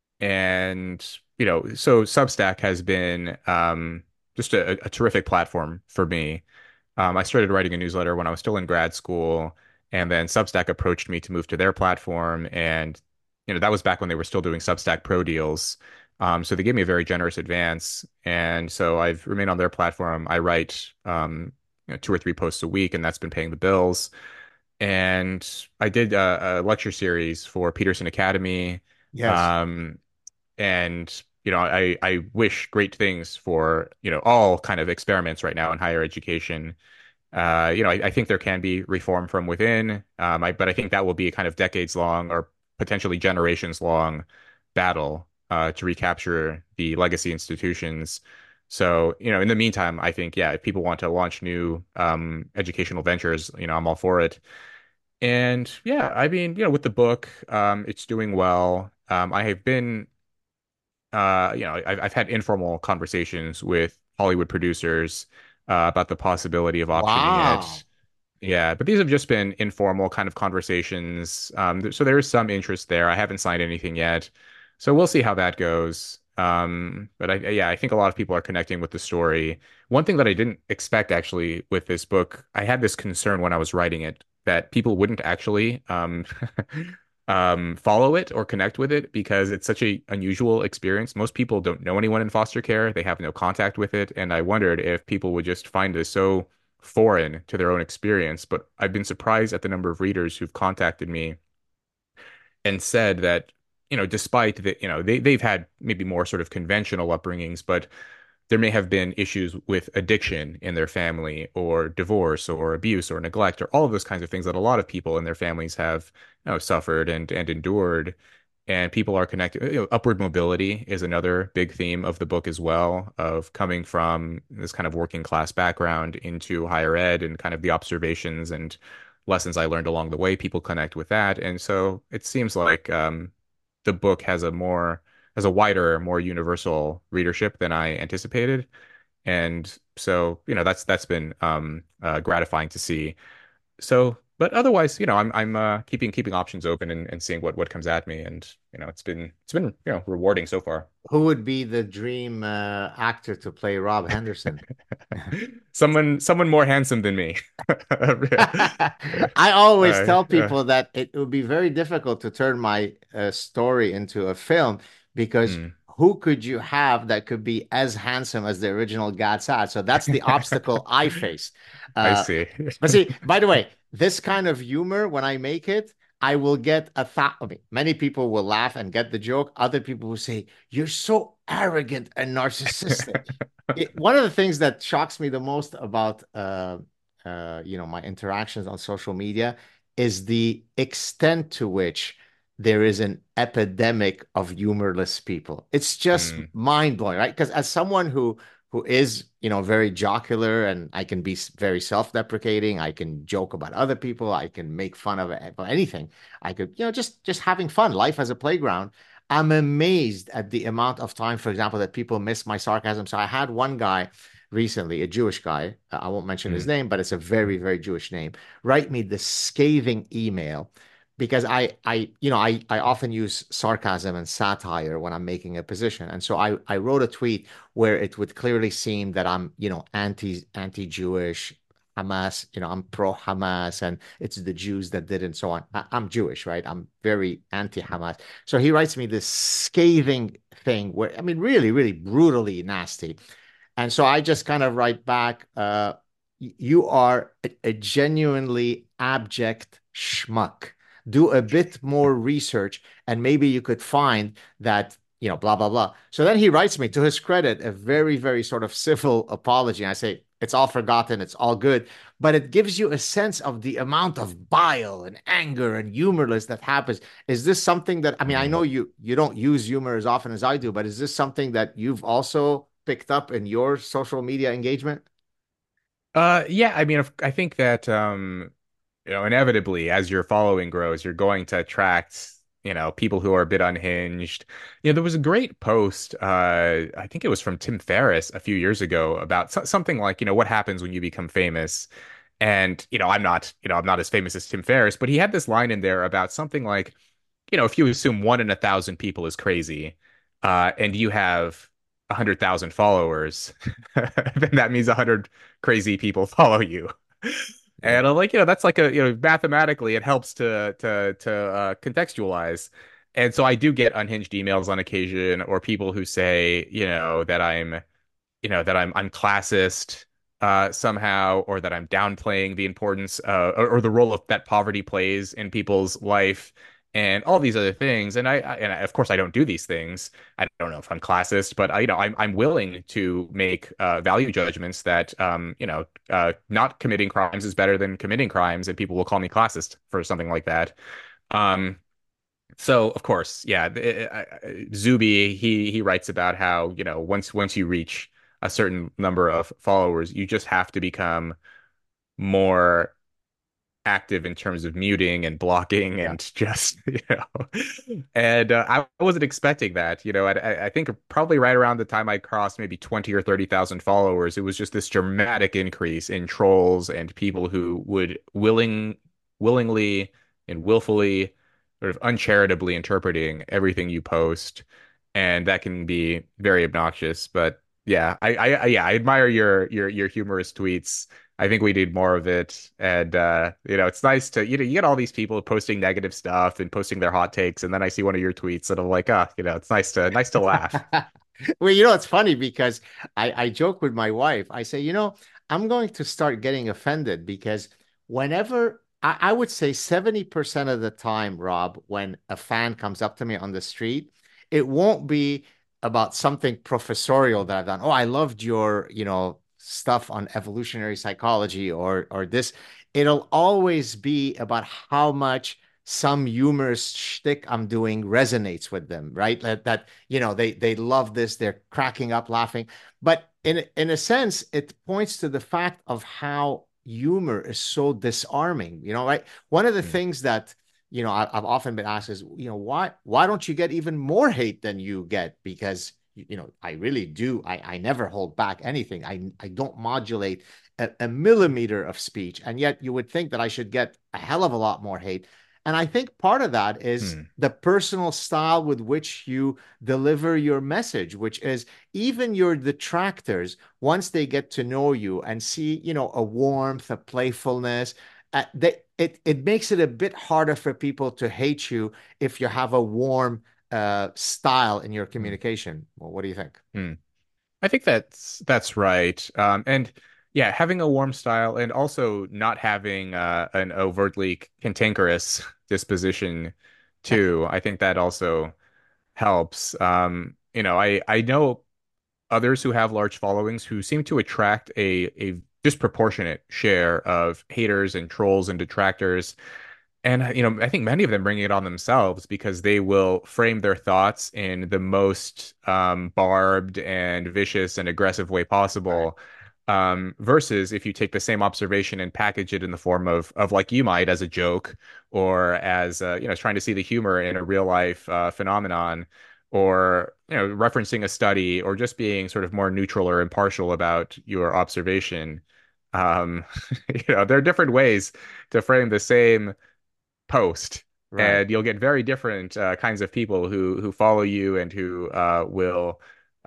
and you know, so Substack has been um just a, a terrific platform for me. Um, I started writing a newsletter when I was still in grad school, and then Substack approached me to move to their platform, and you know, that was back when they were still doing Substack Pro deals. Um, so they gave me a very generous advance, and so I've remained on their platform. I write um, you know, two or three posts a week, and that's been paying the bills. And I did a, a lecture series for Peterson Academy, Yes. um, and you know, I I wish great things for you know all kind of experiments right now in higher education. Uh, you know, I, I think there can be reform from within, um, I, but I think that will be a kind of decades long or potentially generations long battle uh, to recapture the legacy institutions. So, you know, in the meantime, I think, yeah, if people want to launch new um, educational ventures, you know, I'm all for it. And yeah, I mean, you know, with the book, um, it's doing well. Um, I have been, uh, you know, I've, I've had informal conversations with Hollywood producers uh, about the possibility of optioning Wow. it. Yeah, but these have just been informal kind of conversations. Um, th- so there is some interest there. I haven't signed anything yet, so we'll see how that goes. Um, but I, yeah, I think a lot of people are connecting with the story. One thing that I didn't expect actually with this book, I had this concern when I was writing it that people wouldn't actually um, um, follow it or connect with it because it's such a unusual experience. Most people don't know anyone in foster care; they have no contact with it, and I wondered if people would just find this so foreign to their own experience, but I've been surprised at the number of readers who've contacted me and said that, you know, despite that, you know, they they've had maybe more sort of conventional upbringings, but there may have been issues with addiction in their family or divorce or abuse or neglect or all of those kinds of things that a lot of people in their families have, you know, suffered and and endured. And people are connected. You know, upward mobility is another big theme of the book as well, of coming from this kind of working class background into higher ed and kind of the observations and lessons I learned along the way. People connect with that. And so it seems like um, the book has a more has a wider, more universal readership than I anticipated. And so, you know, that's that's been um, uh, gratifying to see. So, but otherwise, you know, I'm I'm uh, keeping keeping options open and, and seeing what what comes at me, and you know, it's been it's been you know rewarding so far. Who would be the dream uh, actor to play Rob Henderson? Someone someone more handsome than me. I always Uh, tell uh, people that it would be very difficult to turn my uh, story into a film because mm, who could you have that could be as handsome as the original Gadsad? So that's the obstacle I face. I Uh, see. but see, by the way, this kind of humor, when I make it, I will get a thought. I mean, many people will laugh and get the joke. Other people will say, "You're so arrogant and narcissistic." It, one of the things that shocks me the most about uh, uh, you know, my interactions on social media is the extent to which there is an epidemic of humorless people. It's just Mm, mind blowing, right? Because as someone who who is, you know, very jocular and I can be s- very self-deprecating, I can joke about other people, I can make fun of it, about anything. I could, you know, just just having fun, life as a playground. I'm amazed at the amount of time, for example, that people miss my sarcasm. So I had one guy recently, a Jewish guy, uh, I won't mention his mm, name, but it's a very, very Jewish name, write me this scathing email because I, I, you know, I, I often use sarcasm and satire when I'm making a position. And so I, I wrote a tweet where it would clearly seem that I'm, you know, anti, anti-Jewish, Hamas, you know, I'm pro-Hamas and it's the Jews that did and so on. I, I'm Jewish, right? I'm very anti-Hamas. So he writes me this scathing thing where, I mean, really, really brutally nasty. And so I just kind of write back, uh, you are a, a genuinely abject schmuck. Do a bit more research, and maybe you could find that, you know, blah, blah, blah. So then he writes me, to his credit, a very, very sort of civil apology. And I say, it's all forgotten, it's all good. But it gives you a sense of the amount of bile and anger and humorless that happens. Is this something that, I mean, I mm. know you you don't use humor as often as I do, but is this something that you've also picked up in your social media engagement? Uh, yeah, I mean, I think that um, you know, inevitably, as your following grows, you're going to attract, you know, people who are a bit unhinged. You know, there was a great post, uh, I think it was from Tim Ferriss a few years ago about so something like, you know, what happens when you become famous. And, you know, I'm not, you know, I'm not as famous as Tim Ferriss, but he had this line in there about something like, you know, if you assume one in a thousand people is crazy, uh, and you have a hundred thousand followers, then that means a hundred crazy people follow you. Yeah. And I'm like, you know, that's like a, you know, mathematically it helps to to to uh, contextualize. and so I do get unhinged emails on occasion, or people who say, you know, that I'm you know, that I'm I'm classist uh, somehow, or that I'm downplaying the importance uh, or, or the role of that poverty plays in people's life, and all these other things. And I, I and I, of course I don't do these things. I don't know if I'm classist, but I, you know, I'm I'm willing to make uh, value judgments that um, you know, uh, not committing crimes is better than committing crimes, and people will call me classist for something like that. Um, so of course, yeah, the- uh, uh, Zuby he he writes about how, you know, once once you reach a certain number of followers, you just have to become more active in terms of muting and blocking Yeah. and just, you know. And uh, I wasn't expecting that, you know. I I think probably right around the time I crossed maybe twenty or thirty thousand followers, it was just this dramatic increase in trolls and people who would willing willingly and willfully sort of uncharitably interpreting everything you post, and that can be very obnoxious. But yeah, I, I, I yeah, I admire your your your humorous tweets. I think we need more of it. And uh, you know, it's nice to, you know, you get all these people posting negative stuff and posting their hot takes, and then I see one of your tweets and I'm like, ah, you know, it's nice to nice to laugh. Well, you know, it's funny because I, I joke with my wife. I say, you know, I'm going to start getting offended because whenever I, I would say seventy percent of the time, Rob, when a fan comes up to me on the street, it won't be about something professorial that I've done. Oh, I loved your, you know, stuff on evolutionary psychology or or this. It'll always be about how much some humorous shtick I'm doing resonates with them, right? That, that you know, they they love this, they're cracking up laughing. But in in a sense, it points to the fact of how humor is so disarming, you know, right? One of the Hmm. things that, you know, I, I've often been asked is, you know, why why don't you get even more hate than you get? Because you know, I really do. I, I never hold back anything. I I don't modulate a, a millimeter of speech. And yet you would think that I should get a hell of a lot more hate. And I think part of that is Hmm. the personal style with which you deliver your message, which is even your detractors, once they get to know you and see, you know, a warmth, a playfulness, uh, they, it, it makes it a bit harder for people to hate you if you have a warm uh, style in your Hmm. communication. Well, what do you think? Hmm. I think that's that's right. Um, and yeah, having a warm style and also not having uh, an overtly cantankerous disposition too. I think that also helps. Um, you know, I I know others who have large followings who seem to attract a a disproportionate share of haters and trolls and detractors. And uh, you know, I think many of them bring it on themselves because they will frame their thoughts in the most um, barbed and vicious and aggressive way Right. possible. Um, versus if you take the same observation and package it in the form of of like you might as a joke or as uh, you know, trying to see the humor in a real life uh, phenomenon, or you know, referencing a study, or just being sort of more neutral or impartial about your observation. Um, you know, there are different ways to frame the same post, Right. and you'll get very different uh, kinds of people who who follow you and who uh, will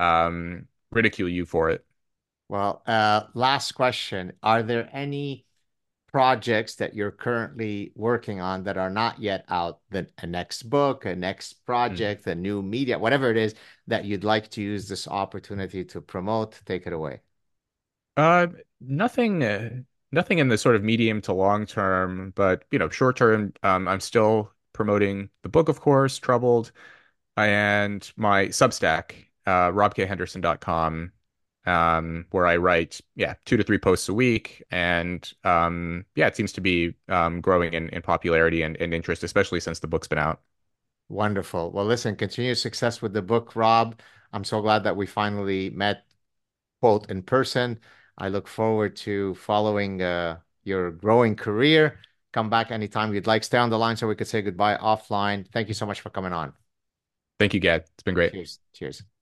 um, ridicule you for it. Well, uh, last question. Are there any projects that you're currently working on that are not yet out? The, a next book, a next Hmm. project, a new media, whatever it is that you'd like to use this opportunity to promote, take it away. Uh, nothing, uh, nothing in the sort of medium to long term, but you know, short term. Um, I'm still promoting the book, of course, Troubled, and my Substack, uh, rob k henderson dot com, um, where I write, yeah, two to three posts a week. And um, yeah, it seems to be um, growing in, in popularity and, and interest, especially since the book's been out. Wonderful. Well, listen, continue success with the book, Rob. I'm so glad that we finally met, quote, in person. I look forward to following uh, your growing career. Come back anytime you'd like. Stay on the line so we could say goodbye offline. Thank you so much for coming on. Thank you, Gad. It's been great. Cheers. Cheers.